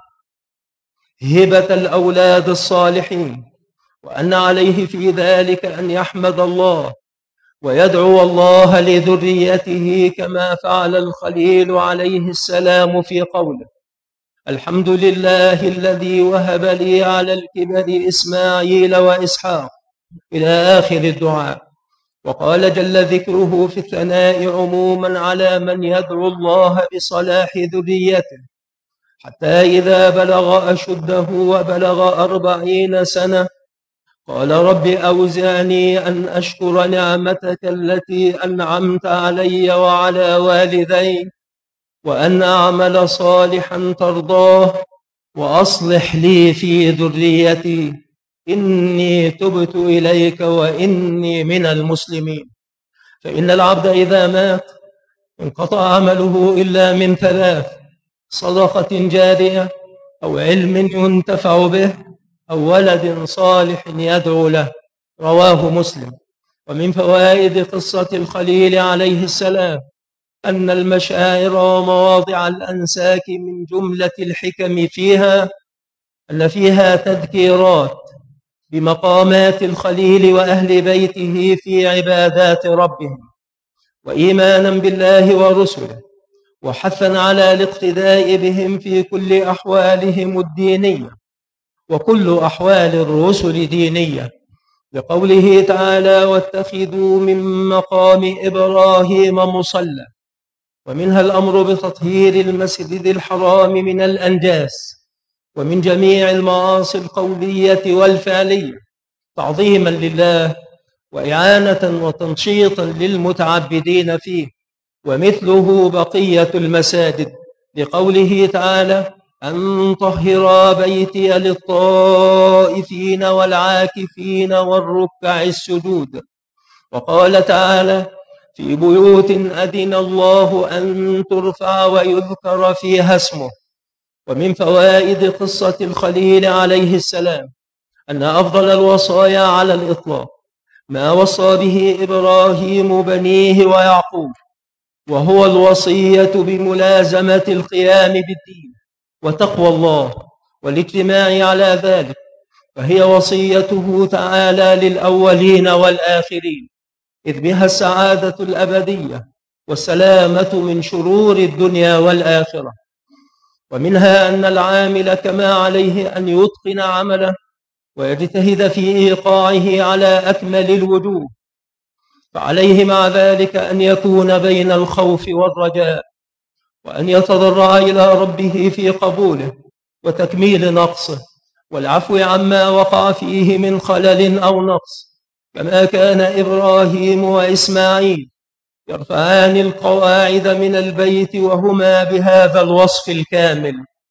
هبة الأولاد الصالحين، وأن عليه في ذلك أن يحمد الله ويدعو الله لذريته كما فعل الخليل عليه السلام في قوله: الحمد لله الذي وهب لي على الكبر إسماعيل وإسحاق إلى آخر الدعاء. وقال جل ذكره في الثناء عموما على من يدعو الله بصلاح ذريته حتى إذا بلغ أشده وبلغ 40 سنة قال رب أوزعني أن أشكر نعمتك التي أنعمت علي وعلى والدي وأن أعمل صالحا ترضاه وأصلح لي في ذريتي إني تبت إليك وإني من المسلمين. فإن العبد إذا مات انقطع عمله إلا من 3: صدقة جارية، أو علم ينتفع به، أو ولد صالح يدعو له. رواه مسلم. ومن فوائد قصة الخليل عليه السلام أن المشاعر ومواضع الأنساك من جملة الحكم فيها أن فيها تذكيرات بمقامات الخليل وأهل بيته في عبادات ربهم وإيمانا بالله ورسله، وحثا على الاقتداء بهم في كل أحوالهم الدينية، وكل أحوال الرسل دينية، لقوله تعالى: واتخذوا من مقام إبراهيم مصلى. ومنها الأمر بتطهير المسجد الحرام من الأنجاس ومن جميع المعاصي القولية والفعلية تعظيما لله وإعانة وتنشيطا للمتعبدين فيه، ومثله بقية المساجد، لقوله تعالى: أن طهر بيتي للطائفين والعاكفين والركع السجود. وقال تعالى: في بيوت أذن الله أن ترفع ويذكر فيها اسمه. ومن فوائد قصة الخليل عليه السلام أن أفضل الوصايا على الإطلاق ما وصى به إبراهيم بنيه ويعقوب، وهو الوصية بملازمة القيام بالدين وتقوى الله والاجتماع على ذلك، فهي وصيته تعالى للأولين والآخرين، إذ بها السعادة الأبدية والسلامة من شرور الدنيا والآخرة. ومنها أن العامل كما عليه أن يتقن عمله ويجتهد في إيقاعه على أكمل الوجوه، فعليه مع ذلك أن يكون بين الخوف والرجاء، وأن يتضرع إلى ربه في قبوله وتكميل نقصه والعفو عما وقع فيه من خلل أو نقص، كما كان إبراهيم وإسماعيل يرفعان القواعد من البيت وهما بهذا الوصف الكامل.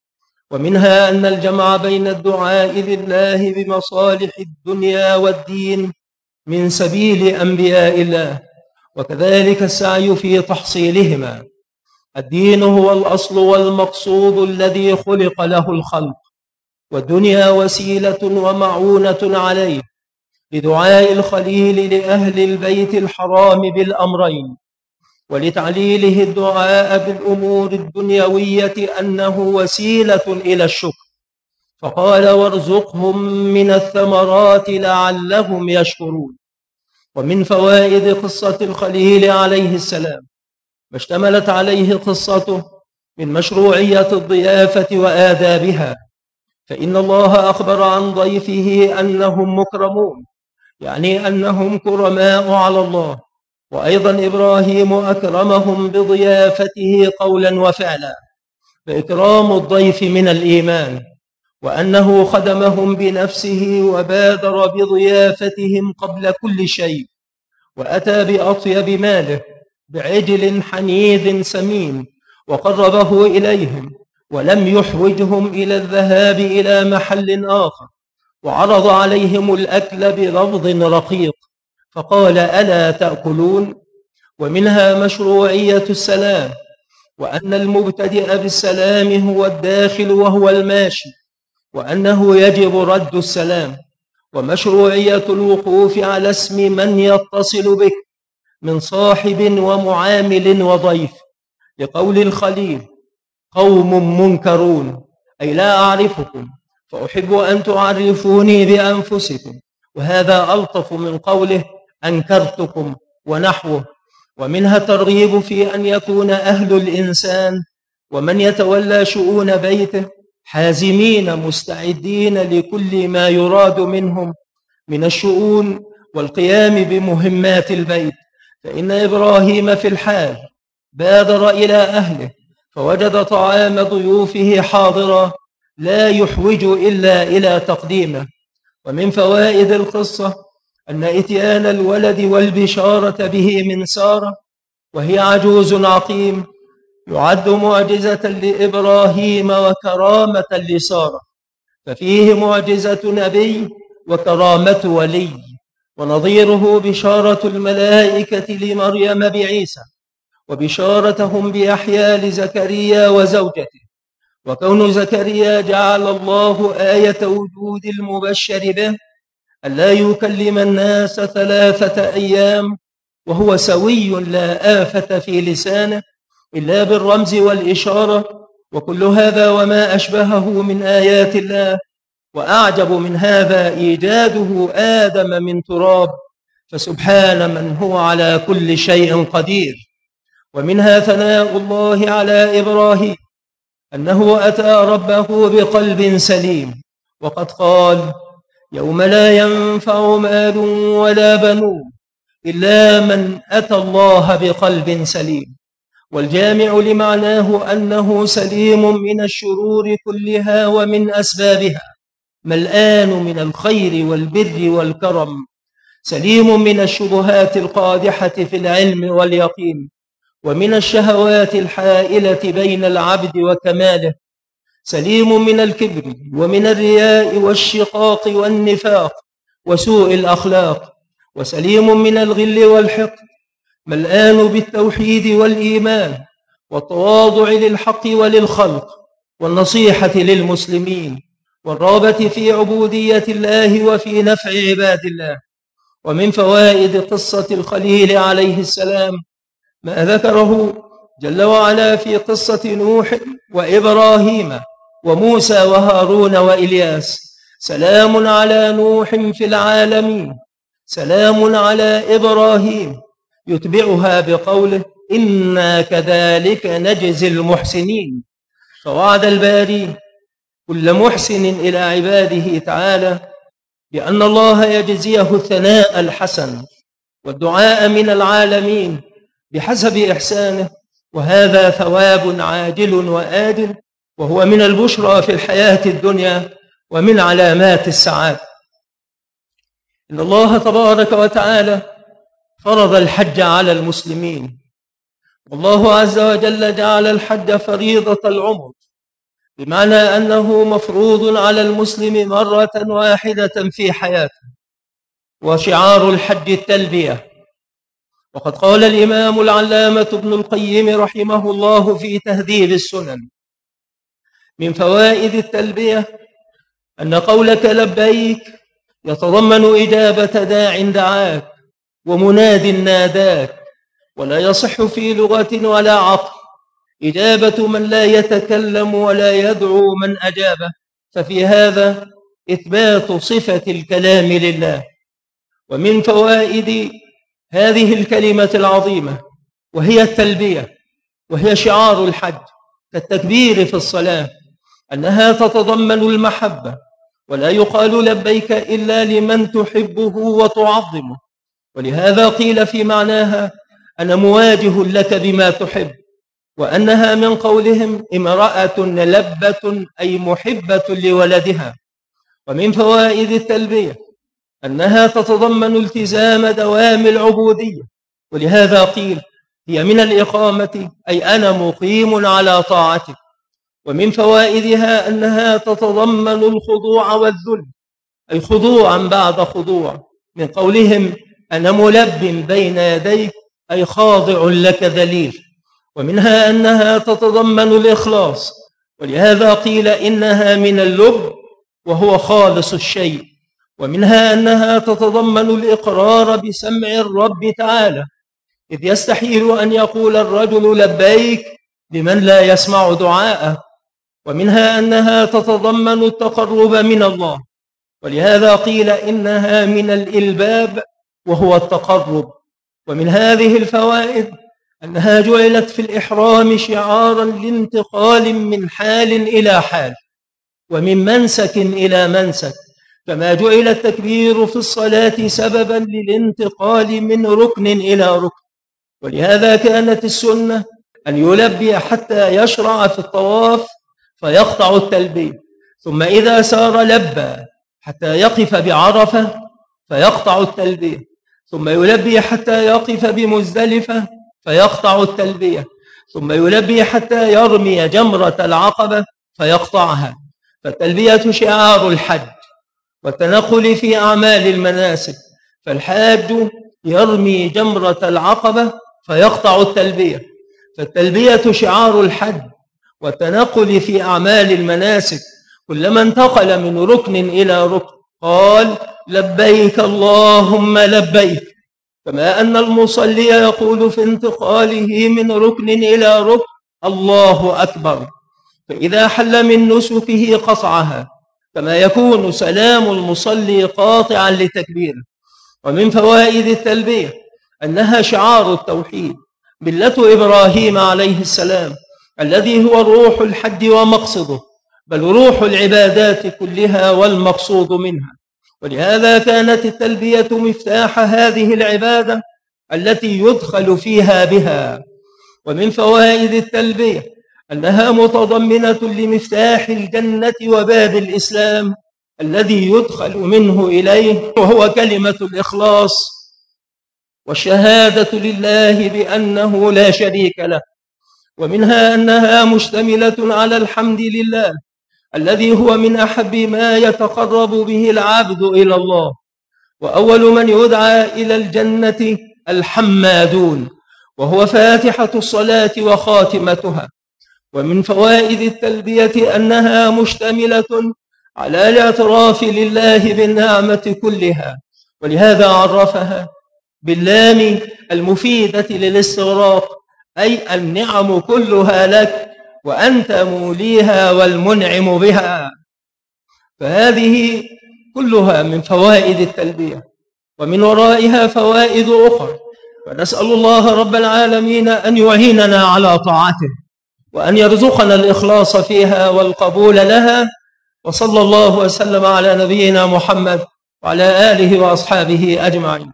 ومنها أن الجمع بين الدعاء لله بمصالح الدنيا والدين من سبيل أنبياء الله، وكذلك السعي في تحصيلهما. الدين هو الأصل والمقصود الذي خلق له الخلق، والدنيا وسيلة ومعونة عليه، لدعاء الخليل لأهل البيت الحرام بالأمرين، ولتعليله الدعاء بالأمور الدنيوية أنه وسيلة إلى الشكر، فقال: وارزقهم من الثمرات لعلهم يشكرون. ومن فوائد قصة الخليل عليه السلام ما اشتملت عليه قصته من مشروعية الضيافة وآدابها، فإن الله أخبر عن ضيفه أنهم مكرمون، يعني أنهم كرماء على الله. وأيضا إبراهيم أكرمهم بضيافته قولا وفعلا، فإكرام الضيف من الإيمان، وأنه خدمهم بنفسه وبادر بضيافتهم قبل كل شيء، وأتى بأطيب ماله بعجل حنيذ سمين وقربه إليهم، ولم يحوجهم إلى الذهاب إلى محل آخر، وعرض عليهم الأكل بلفظ رقيق، فقال: ألا تأكلون؟ ومنها مشروعية السلام، وأن المبتدئ بالسلام هو الداخل وهو الماشي، وأنه يجب رد السلام، ومشروعية الوقوف على اسم من يتصل بك من صاحب ومعامل وضيف، لقول الخليل: قوم منكرون، أي لا أعرفكم فأحب أن تعرفوني بأنفسكم، وهذا ألطف من قوله أنكرتكم ونحوه. ومنها الترغيب في أن يكون أهل الإنسان ومن يتولى شؤون بيته حازمين مستعدين لكل ما يراد منهم من الشؤون والقيام بمهمات البيت، فإن إبراهيم في الحال بادر إلى أهله فوجد طعام ضيوفه حاضرا لا يحوج إلا إلى تقديمه. ومن فوائد القصة أن إتيان الولد والبشارة به من سارة وهي عجوز عقيم يعد معجزة لإبراهيم وكرامة لسارة، ففيه معجزة نبي وكرامة ولي، ونظيره بشارة الملائكة لمريم بعيسى، وبشارتهم بيحيى لزكريا وزوجته. وكون زكريا جعل الله آية وجود المبشر به ألا يكلم الناس 3 أيام وهو سوي لا آفة في لسانه إلا بالرمز والإشارة، وكل هذا وما أشبهه من آيات الله. وأعجب من هذا إيجاده آدم من تراب، فسبحان من هو على كل شيء قدير. ومنها ثناء الله على إبراهيم أنه أتى ربه بقلب سليم، وقد قال: يوم لا ينفع مال ولا بنون إلا من أتى الله بقلب سليم. والجامع لمعناه أنه سليم من الشرور كلها ومن أسبابها، ملآن من الخير والبر والكرم، سليم من الشبهات القادحة في العلم واليقين، ومن الشهوات الحائلة بين العبد وكماله، سليم من الكبر ومن الرياء والشقاق والنفاق وسوء الأخلاق، وسليم من الغل والحقد، ملآن بالتوحيد والإيمان والتواضع للحق وللخلق والنصيحة للمسلمين والرغبة في عبودية الله وفي نفع عباد الله. ومن فوائد قصة الخليل عليه السلام ما ذكره جل وعلا في قصة نوح وإبراهيم وموسى وهارون وإلياس: سلام على نوح في العالمين، سلام على إبراهيم، يتبعها بقوله: إنا كذلك نجزي المحسنين. فوعد الباري كل محسن إلى عباده تعالى بأن الله يجزيه الثناء الحسن والدعاء من العالمين بحسب إحسانه، وهذا ثواب عاجل وآجل، وهو من البشرى في الحياة الدنيا ومن علامات السعادة. إن الله تبارك وتعالى فرض الحج على المسلمين، والله عز وجل جعل الحج فريضة العمر، بمعنى أنه مفروض على المسلم مرة واحدة في حياته، وشعار الحج التلبية. وقد قال الإمام العلامة ابن القيم رحمه الله في تهذيب السنن: من فوائد التلبية أن قولك لبيك يتضمن إجابة داع دعاك ومناد ناداك، ولا يصح في لغة ولا عقل إجابة من لا يتكلم ولا يدعو من أجابه، ففي هذا إثبات صفة الكلام لله. ومن فوائد هذه الكلمة العظيمة وهي التلبية، وهي شعار الحج كالتكبير في الصلاة، أنها تتضمن المحبة، ولا يقال لبيك إلا لمن تحبه وتعظمه، ولهذا قيل في معناها أنا مواجه لك بما تحب، وأنها من قولهم امرأة لبة أي محبة لولدها. ومن فوائد التلبية أنها تتضمن التزام دوام العبودية، ولهذا قيل هي من الإقامة أي أنا مقيم على طاعتك. ومن فوائدها أنها تتضمن الخضوع والذل، أي خضوعا بعد خضوع، من قولهم أنا ملب بين يديك أي خاضع لك ذليل. ومنها أنها تتضمن الإخلاص، ولهذا قيل إنها من اللب وهو خالص الشيء. ومنها أنها تتضمن الإقرار بسمع الرب تعالى، إذ يستحيل أن يقول الرجل لبيك لمن لا يسمع دعاءه. ومنها أنها تتضمن التقرب من الله، ولهذا قيل إنها من الإلباب وهو التقرب. ومن هذه الفوائد أنها جعلت في الإحرام شعارا لانتقال من حال إلى حال ومن منسك إلى منسك، كما جعل التكبير في الصلاة سببا للانتقال من ركن إلى ركن. ولهذا كانت السنة أن يلبي حتى يشرع في الطواف فيقطع التلبية، ثم إذا سار لبى حتى يقف بعرفة فيقطع التلبية، ثم يلبي حتى يقف بمزدلفة فيقطع التلبية، ثم يلبي حتى يرمي جمرة العقبة فيقطعها. فالتلبية شعار الحج والتنقل في أعمال المناسك، فالحاج يرمي جمرة العقبة فيقطع التلبية. فالتلبية شعار الحج والتنقل في أعمال المناسك، كلما انتقل من ركن إلى ركن قال لبيك اللهم لبيك، كما أن المصلي يقول في انتقاله من ركن إلى ركن الله أكبر، فإذا حل من نسكه قطعها، كما يكون سلام المصلي قاطعا لتكبيره. ومن فوائد التلبية أنها شعار التوحيد، ملة إبراهيم عليه السلام الذي هو روح الحج ومقصده، بل روح العبادات كلها والمقصود منها. ولهذا كانت التلبية مفتاح هذه العبادة التي يدخل فيها بها. ومن فوائد التلبية أنها متضمنة لمفتاح الجنة وباب الإسلام الذي يدخل منه إليه، وهو كلمة الإخلاص والشهادة لله بأنه لا شريك له. ومنها أنها مشتملة على الحمد لله الذي هو من أحب ما يتقرب به العبد إلى الله، وأول من يدعى إلى الجنة الحمادون، وهو فاتحة الصلاة وخاتمتها. ومن فوائد التلبية أنها مشتملة على الاعتراف لله بالنعمة كلها، ولهذا عرفها باللام المفيدة للاستغراق، أي النعم كلها لك وأنت موليها والمنعم بها. فهذه كلها من فوائد التلبية، ومن ورائها فوائد أخرى، ونسأل الله رب العالمين أن يعيننا على طاعته وأن يرزقنا الإخلاص فيها والقبول لها. وصلى الله وسلم على نبينا محمد وعلى آله وأصحابه أجمعين.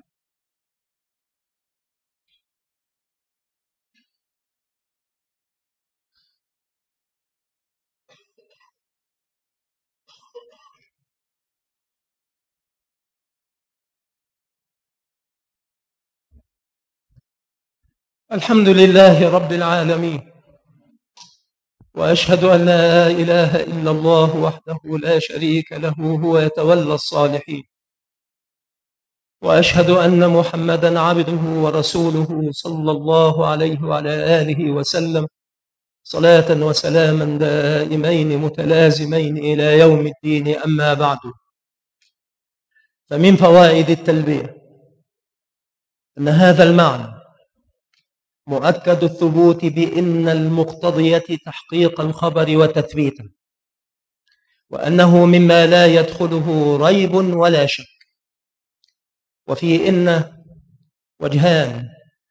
الحمد لله رب العالمين، وأشهد أن لا إله إلا الله وحده لا شريك له، هو يتولى الصالحين. وأشهد أن محمدًا عبده ورسوله صلى الله عليه وعلى آله وسلم صلاة وسلاما دائمين متلازمين إلى يوم الدين. أما بعد، فمن فوائد التلبية أن هذا المعنى مؤكد الثبوت بأن المقتضية تحقيق الخبر وتثبيته، وأنه مما لا يدخله ريب ولا شك. وفي إن وجهان،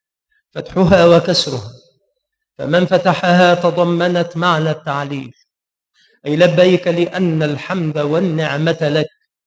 فتحها وكسرها، فمن فتحها تضمنت معنى التعليل، أي لبيك لأن الحمد والنعمة لك،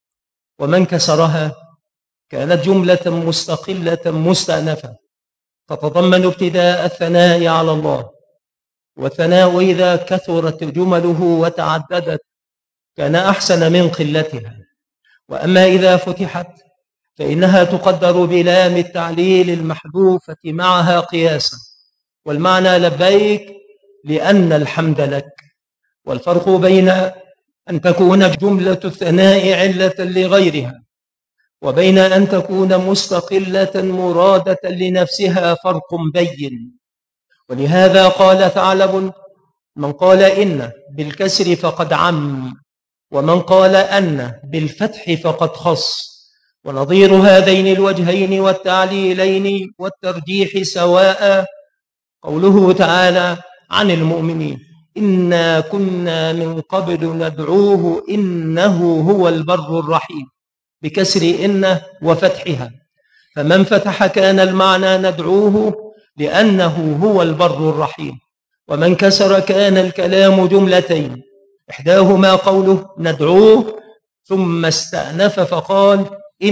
ومن كسرها كانت جملة مستقلة مستأنفة تتضمن ابتداء الثناء على الله، والثناء إذا كثرت جمله وتعددت كان أحسن من قلتها. وأما إذا فتحت فإنها تقدر بلام التعليل المحذوفة معها قياسا، والمعنى لبيك لأن الحمد لك. والفرق بين أن تكون جملة الثناء علة لغيرها وبين أن تكون مستقلة مرادة لنفسها فرق بين. ولهذا قال ثعلب: من قال إن بالكسر فقد عم، ومن قال أن بالفتح فقد خص. ونظير هذين الوجهين والتعليلين والترجيح سواء قوله تعالى عن المؤمنين: إنا كنا من قبل ندعوه إنه هو البر الرحيم، بكسر إن وفتحها. فمن فتح كان المعنى ندعوه لأنه هو البر الرحيم، ومن كسر كان الكلام جملتين، إحداهما قوله ندعوه ثم استأنف فقال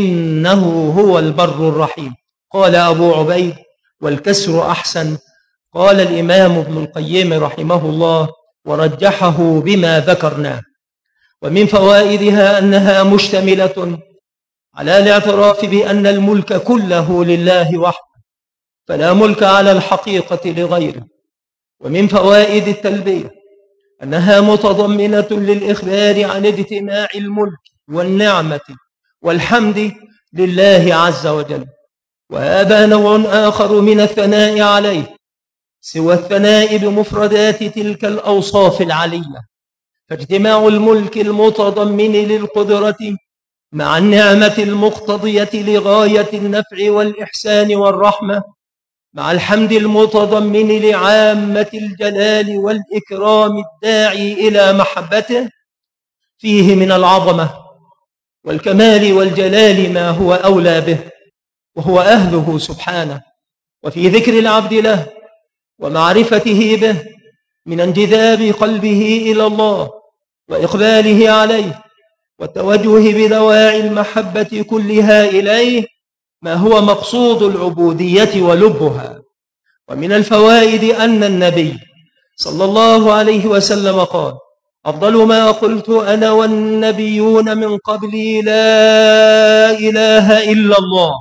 إنه هو البر الرحيم. قال أبو عبيد: والكسر أحسن. قال الإمام ابن القيم رحمه الله ورجحه بما ذكرناه. ومن فوائدها أنها مشتملة على الاعتراف بأن الملك كله لله وحده، فلا ملك على الحقيقة لغيره. ومن فوائد التلبية أنها متضمنة للإخبار عن اجتماع الملك والنعمة والحمد لله عز وجل. وهذا نوع آخر من الثناء عليه سوى الثناء بمفردات تلك الأوصاف العلية، فاجتماع الملك المتضمن للقدرة مع النعمة المقتضية لغاية النفع والإحسان والرحمة مع الحمد المتضمن لعامة الجلال والإكرام الداعي إلى محبته فيه من العظمة والكمال والجلال ما هو أولى به وهو أهله سبحانه. وفي ذكر العبد له ومعرفته به من انجذاب قلبه إلى الله وإقباله عليه والتوجه بدواعي المحبة كلها إليه ما هو مقصود العبودية ولبها. ومن الفوائد أن النبي صلى الله عليه وسلم قال: أفضل ما قلت أنا والنبيون من قبلي لا إله إلا الله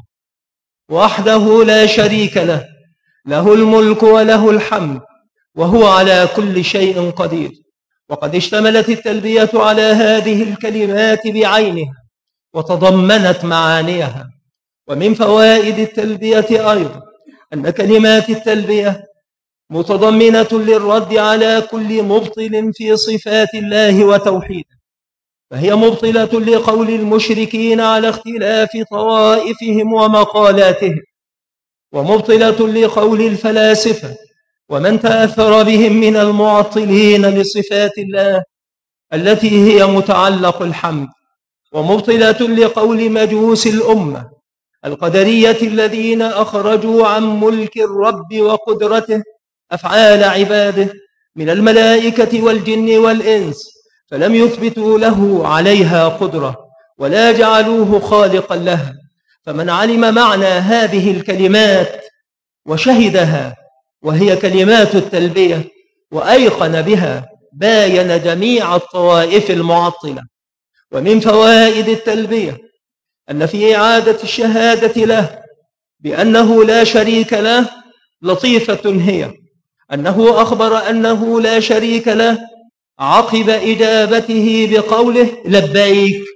وحده لا شريك له، له الملك وله الحمد وهو على كل شيء قدير. وقد اشتملت التلبية على هذه الكلمات بعينها وتضمنت معانيها. ومن فوائد التلبية أيضا أن كلمات التلبية متضمنة للرد على كل مبطل في صفات الله وتوحيده، فهي مبطلة لقول المشركين على اختلاف طوائفهم ومقالاتهم، ومبطلة لقول الفلاسفة ومن تأثر بهم من المعطلين لصفات الله التي هي متعلق الحمد، ومبطلة لقول مجوس الأمة القدرية الذين أخرجوا عن ملك الرب وقدرته أفعال عباده من الملائكة والجن والإنس، فلم يثبتوا له عليها قدرة ولا جعلوه خالقا لها. فمن علم معنى هذه الكلمات وشهدها وهي كلمات التلبية وأيقن بها باين جميع الطوائف المعطلة. ومن فوائد التلبية أن في إعادة الشهادة له بأنه لا شريك له لطيفة هي أنه أخبر أنه لا شريك له عقب إجابته بقوله لبيك،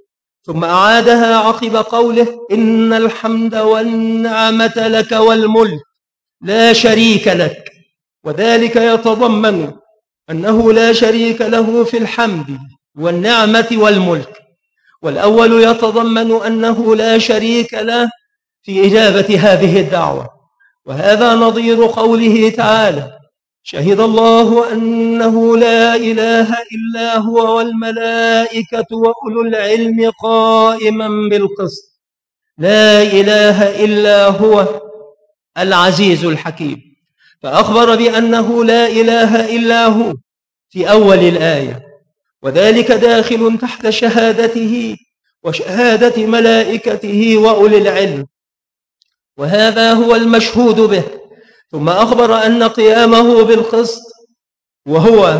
ثم أعادها عقب قوله إن الحمد والنعمة لك والملك لا شريك لك، وذلك يتضمن أنه لا شريك له في الحمد والنعمة والملك، والأول يتضمن أنه لا شريك له في إجابة هذه الدعوة، وهذا نظير قوله تعالى شهد الله أنه لا إله إلا هو والملائكة وأولو العلم قائما بالقسط لا إله إلا هو العزيز الحكيم، فأخبر بأنه لا إله إلا هو في أول الآية، وذلك داخل تحت شهادته وشهادة ملائكته وأولي العلم، وهذا هو المشهود به. ثم أخبر أن قيامه بالقسط وهو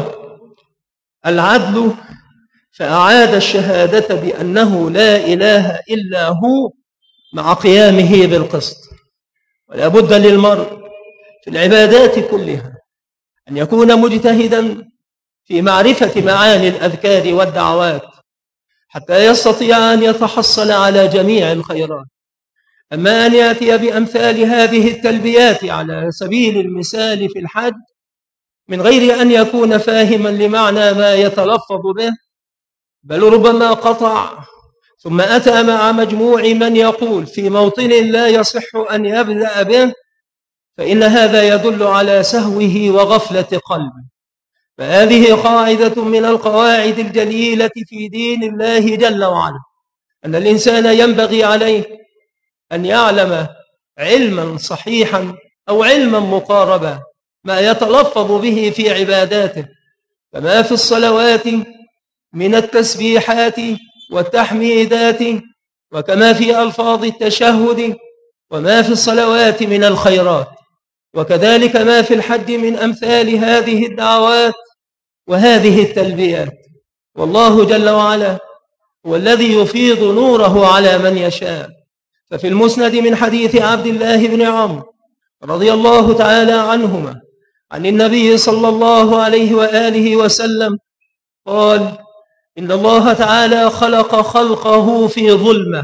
العدل، فأعاد الشهادة بأنه لا إله إلا هو مع قيامه بالقسط. ولا بد للمرء في العبادات كلها أن يكون مجتهدا في معرفة معاني الأذكار والدعوات حتى يستطيع أن يتحصل على جميع الخيرات. أما أن يأتي بأمثال هذه التلبيات على سبيل المثال في الحج من غير أن يكون فاهما لمعنى ما يتلفظ به، بل ربما قطع ثم أتى مع مجموع من يقول في موطن لا يصح أن يبدأ به، فإن هذا يدل على سهوه وغفلة قلبه. فهذه قاعدة من القواعد الجليلة في دين الله جل وعلا، أن الإنسان ينبغي عليه أن يعلم علما صحيحا أو علما مقاربا ما يتلفظ به في عباداته، فما في الصلوات من التسبيحات والتحميدات، وكما في ألفاظ التشهد، وما في الصلوات من الخيرات، وكذلك ما في الحج من أمثال هذه الدعوات وهذه التلبيات. والله جل وعلا هو الذي يفيض نوره على من يشاء. ففي المسند من حديث عبد الله بن عمرو رضي الله تعالى عنهما عن النبي صلى الله عليه وآله وسلم قال إن الله تعالى خلق خلقه في ظلمة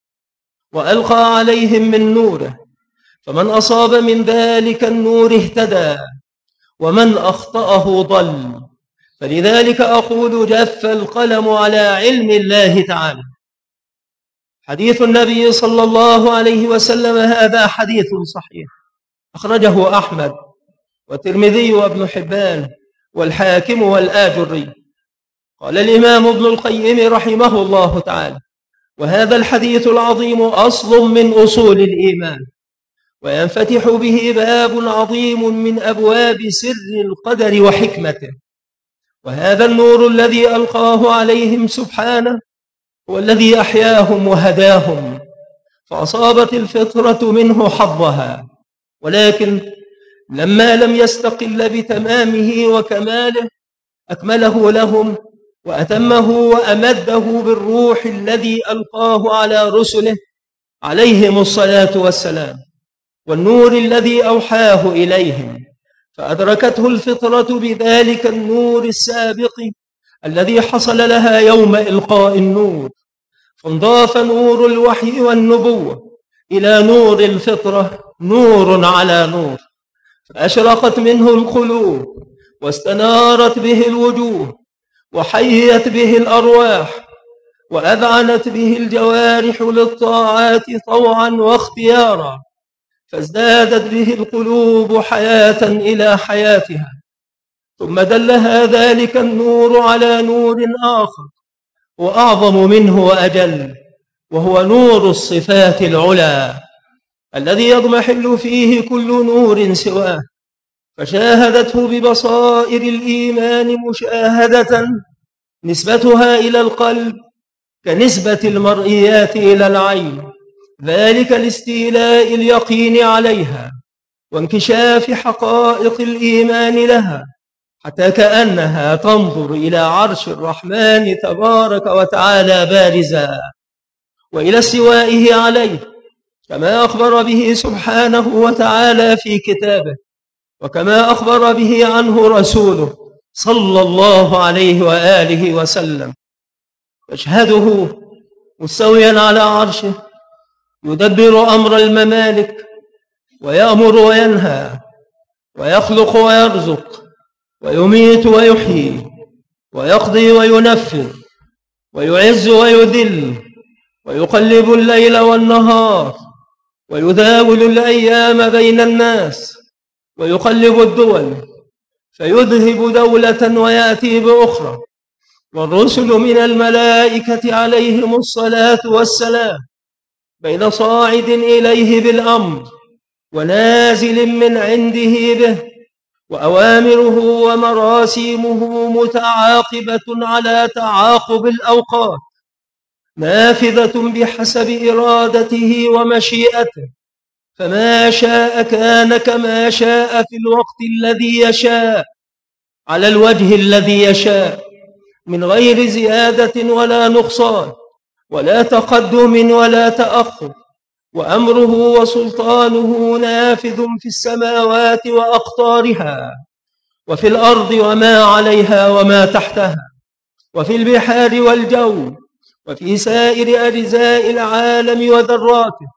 وألقى عليهم من نوره، فمن أصاب من ذلك النور اهتدى ومن أخطأه ضل، فلذلك أقول جف القلم على علم الله تعالى. حديث النبي صلى الله عليه وسلم هذا حديث صحيح أخرجه أحمد والترمذي وابن حبان والحاكم والآجري. قال الإمام ابن القيم رحمه الله تعالى وهذا الحديث العظيم أصل من أصول الإيمان، وينفتح به باب عظيم من أبواب سر القدر وحكمته. وهذا النور الذي ألقاه عليهم سبحانه هو الذي أحياهم وهداهم، فأصابت الفطرة منه حظها، ولكن لما لم يستقل بتمامه وكماله أكمله لهم وأتمه وأمده بالروح الذي ألقاه على رسله عليهم الصلاة والسلام، والنور الذي أوحاه إليهم، فأدركته الفطرة بذلك النور السابق الذي حصل لها يوم إلقاء النور، فانضاف نور الوحي والنبوة إلى نور الفطرة نور على نور، فأشرقت منه القلوب واستنارت به الوجوه وحيت به الأرواح وأذعنت به الجوارح للطاعات طوعا واختيارا، فازدادت به القلوب حياة إلى حياتها. ثم دلها ذلك النور على نور آخر وأعظم منه وأجل، وهو نور الصفات العلى الذي يضمحل فيه كل نور سواه، فشاهدته ببصائر الإيمان مشاهدة نسبتها إلى القلب كنسبة المرئيات إلى العين، ذلك لاستيلاء اليقين عليها وانكشاف حقائق الإيمان لها، حتى كأنها تنظر إلى عرش الرحمن تبارك وتعالى بارزا، وإلى استوائه عليه كما أخبر به سبحانه وتعالى في كتابه، وكما أخبر به عنه رسوله صلى الله عليه وآله وسلم. تشهده مستويا على عرشه، يدبر أمر الممالك، ويأمر وينهى، ويخلق ويرزق، ويميت ويحيي، ويقضي وينفذ، ويعز ويذل، ويقلب الليل والنهار، ويداول الأيام بين الناس، ويقلب الدول، فيذهب دولة ويأتي بأخرى. والرسل من الملائكة عليهم الصلاة والسلام بين صاعد إليه بالأمر ونازل من عنده به، وأوامره ومراسيمه متعاقبة على تعاقب الأوقات، نافذة بحسب إرادته ومشيئته، فما شاء كان كما شاء في الوقت الذي يشاء على الوجه الذي يشاء، من غير زيادة ولا نقصان ولا تقدم ولا تأخر. وأمره وسلطانه نافذ في السماوات وأقطارها، وفي الأرض وما عليها وما تحتها، وفي البحار والجو، وفي سائر أجزاء العالم وذراته،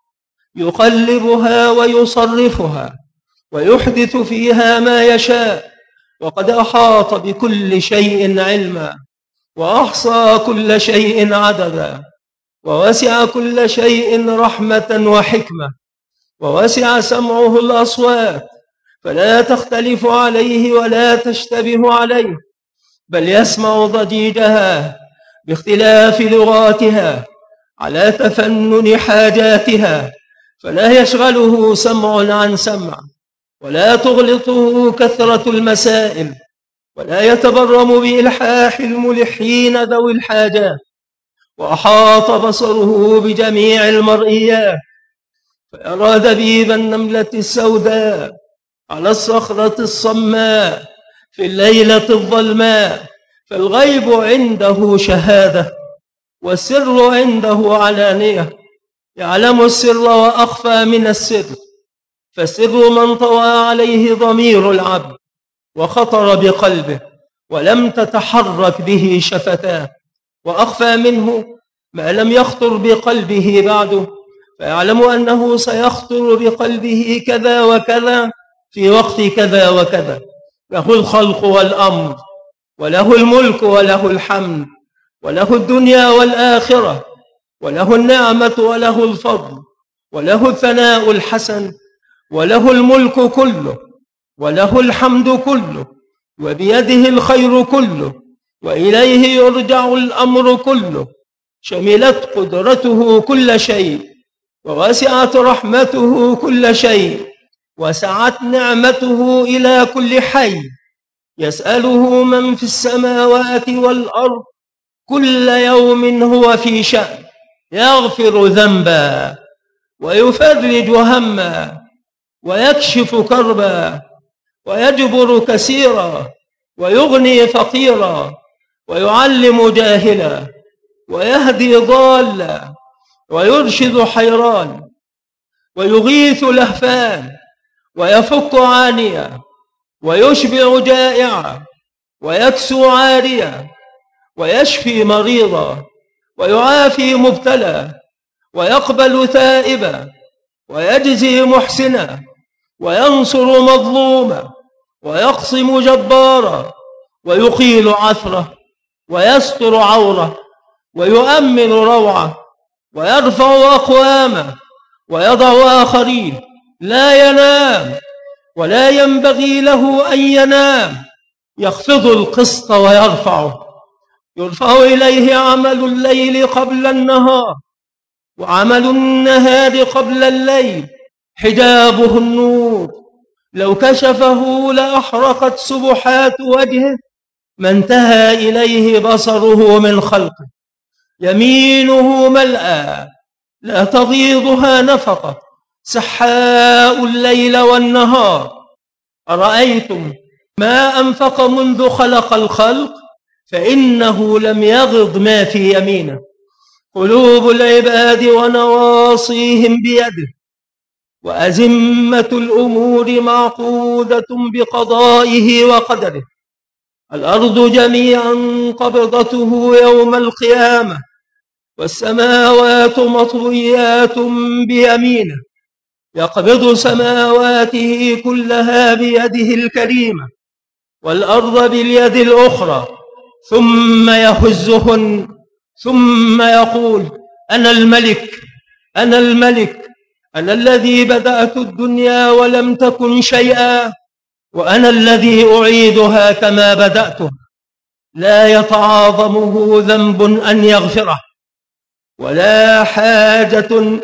يقلبها ويصرفها ويحدث فيها ما يشاء. وقد أحاط بكل شيء علما، وأحصى كل شيء عددا، ووسع كل شيء رحمة وحكمة، ووسع سمعه الأصوات فلا تختلف عليه ولا تشتبه عليه، بل يسمع ضجيجها باختلاف لغاتها على تفنن حاجاتها، فلا يشغله سمع عن سمع، ولا تغلطه كثرة المسائل، ولا يتبرم بإلحاح الملحين ذوي الحاجات. وأحاط بصره بجميع المرئيات، فيرى دبيب النملة السوداء على الصخرة الصماء في الليلة الظلماء، فالغيب عنده شهادة، والسر عنده علانية، يعلم السر وأخفى من السر، فالسر من طوى عليه ضمير العبد وخطر بقلبه ولم تتحرك به شفتاه، وأخفى منه ما لم يخطر بقلبه بعده، فيعلم أنه سيخطر بقلبه كذا وكذا في وقت كذا وكذا. له الخلق والأمر، وله الملك وله الحمد، وله الدنيا والآخرة، وله النعمة وله الفضل، وله الثناء الحسن، وله الملك كله، وله الحمد كله، وبيده الخير كله، وإليه يرجع الأمر كله. شملت قدرته كل شيء، ووسعت رحمته كل شيء، وسعت نعمته إلى كل حي. يسأله من في السماوات والأرض كل يوم هو في شأن، يغفر ذنبا ويفرج هما ويكشف كربا ويجبر كثيرا ويغني فقيرا ويعلم جاهلا ويهدي ضالا ويرشد حيران ويغيث لهفان ويفك عانيا ويشبع جائعا ويكسو عاريا ويشفي مريضا ويعافي مبتلى ويقبل تائبا ويجزي محسنا وينصر مظلوما ويقصم جبارا ويقيل عثره ويستر عوره ويؤمن روعه ويرفع أقواما ويضع آخرين. لا ينام ولا ينبغي له أن ينام، يخفض القسط ويرفعه، يرفع إليه عمل الليل قبل النهار وعمل النهار قبل الليل، حجابه النور، لو كشفه لأحرقت سبحات وجهه ما انتهى إليه بصره من خلقه. يمينه ملأى لا تغيضها نفقة، سحاء الليل والنهار. أرأيتم ما أنفق منذ خلق الخلق فإنه لم يغض ما في يمينه. قلوب العباد ونواصيهم بيده، وأزمة الأمور معقودة بقضائه وقدره. الأرض جميعا قبضته يوم القيامة، والسماوات مطويات بيمينه، يقبض سماواته كلها بيده الكريمة والأرض باليد الأخرى، ثم يهزهن ثم يقول: أنا الملك، أنا الملك، أنا الذي بدأت الدنيا ولم تكن شيئا، وأنا الذي أعيدها كما بدأتها. لا يتعاظمه ذنب أن يغفره، ولا حاجة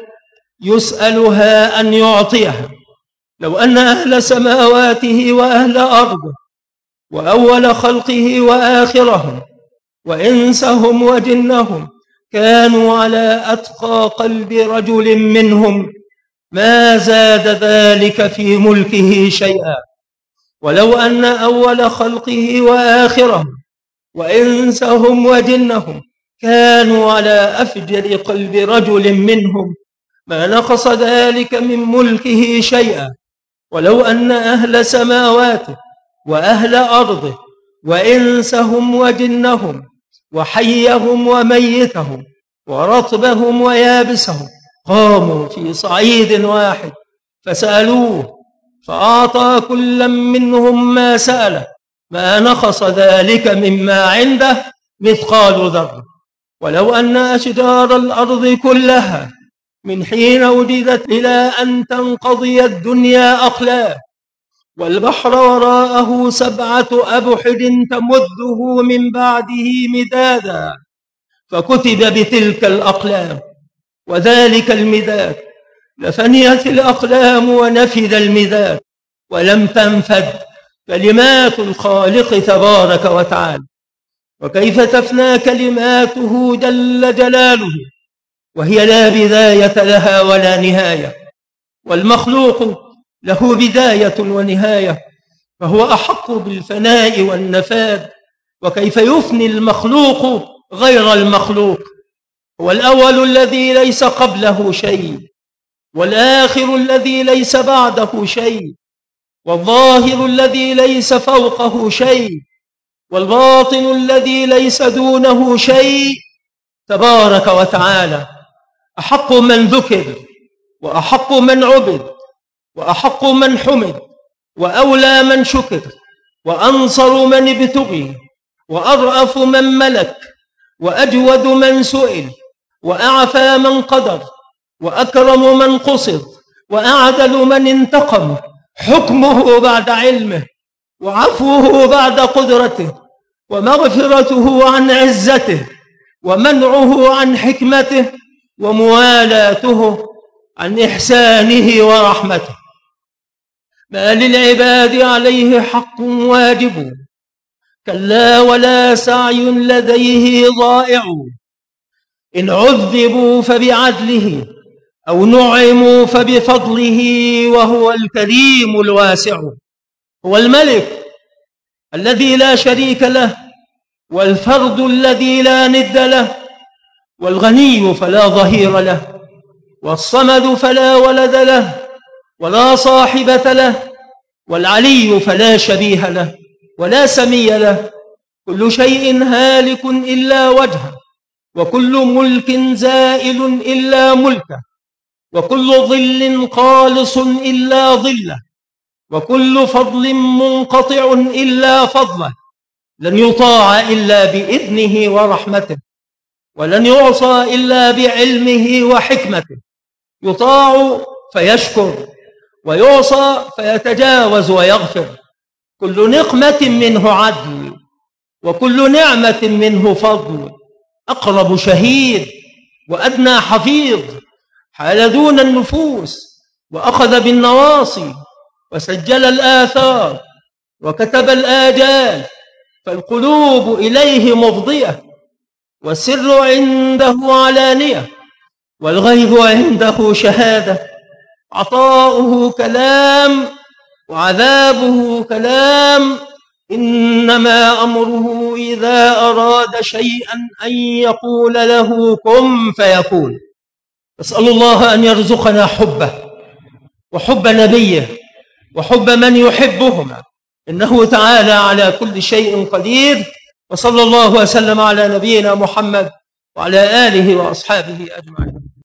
يسألها أن يعطيها. لو أن أهل سماواته وأهل أرضه وأول خلقه وآخرهم وإنسهم وجنهم كانوا على أتقى قلب رجل منهم ما زاد ذلك في ملكه شيئا. ولو أن أول خلقه وآخرهم وإنسهم وجنهم كانوا على أفجر قلب رجل منهم ما نقص ذلك من ملكه شيئا. ولو أن أهل سماواته وأهل أرضه وإنسهم وجنهم وحيهم وميتهم ورطبهم ويابسهم قاموا في صعيد واحد فسألوه فأعطى كل منهم ما سأله ما نقص ذلك مما عنده مثقال ذرة. ولو أن أشجار الأرض كلها من حين وجدت إلى أن تنقضي الدنيا أقلام، والبحر وراءه 7 أبحر تمده من بعده مدادا، فكتب بتلك الأقلام وذلك المداد، لفنيت الأقلام ونفد المداد، ولم تنفد كلمات الخالق تبارك وتعالى. وكيف تفنى كلماته جل جلاله وهي لا بداية لها ولا نهاية؟ والمخلوق له بداية ونهاية، فهو أحق بالفناء والنفاد. وكيف يفني المخلوق غير المخلوق؟ هو الأول الذي ليس قبله شيء، والآخر الذي ليس بعده شيء، والظاهر الذي ليس فوقه شيء، والباطن الذي ليس دونه شيء، تبارك وتعالى. أحق من ذكر، وأحق من عبد، وأحق من حمد، وأولى من شكر، وأنصر من ابتغي، وأرأف من ملك، وأجود من سئل، وأعفى من قدر، وأكرم من قصد، وأعدل من انتقم. حكمه بعد علمه، وعفوه بعد قدرته، ومغفرته عن عزته، ومنعه عن حكمته، وموالاته عن إحسانه ورحمته. ما للعباد عليه حق واجب، كلا ولا سعي لديه ضائع. إن عذبوا فبعدله، أو نعموا فبفضله، وهو الكريم الواسع. هو الملك الذي لا شريك له، والفرد الذي لا ند له، والغني فلا ظهير له، والصمد فلا ولد له ولا صاحبة له، والعلي فلا شبيه له ولا سمي له. كل شيء هالك إلا وجهه، وكل ملك زائل إلا ملكه، وكل ظل خالص إلا ظله، وكل فضل منقطع إلا فضله. لن يطاع إلا بإذنه ورحمته، ولن يعصى إلا بعلمه وحكمته. يطاع فيشكر، ويعصى فيتجاوز ويغفر. كل نقمة منه عدل، وكل نعمة منه فضل. أقرب شهيد وأدنى حفيظ، حال دون النفوس، وأخذ بالنواصي، وسجل الآثار، وكتب الآجال. فالقلوب إليه مفضية، والسر عنده علانية، والغيب عنده شهادة. عطاؤه كلام، وعذابه كلام. إنما أمره إذا أراد شيئا أن يقول له كن فيكون. أسأل الله أن يرزقنا حبه، وحب نبيه، وحب من يحبهما، إنه تعالى على كل شيء قدير. وصلى الله وسلم على نبينا محمد وعلى آله وأصحابه أجمعين.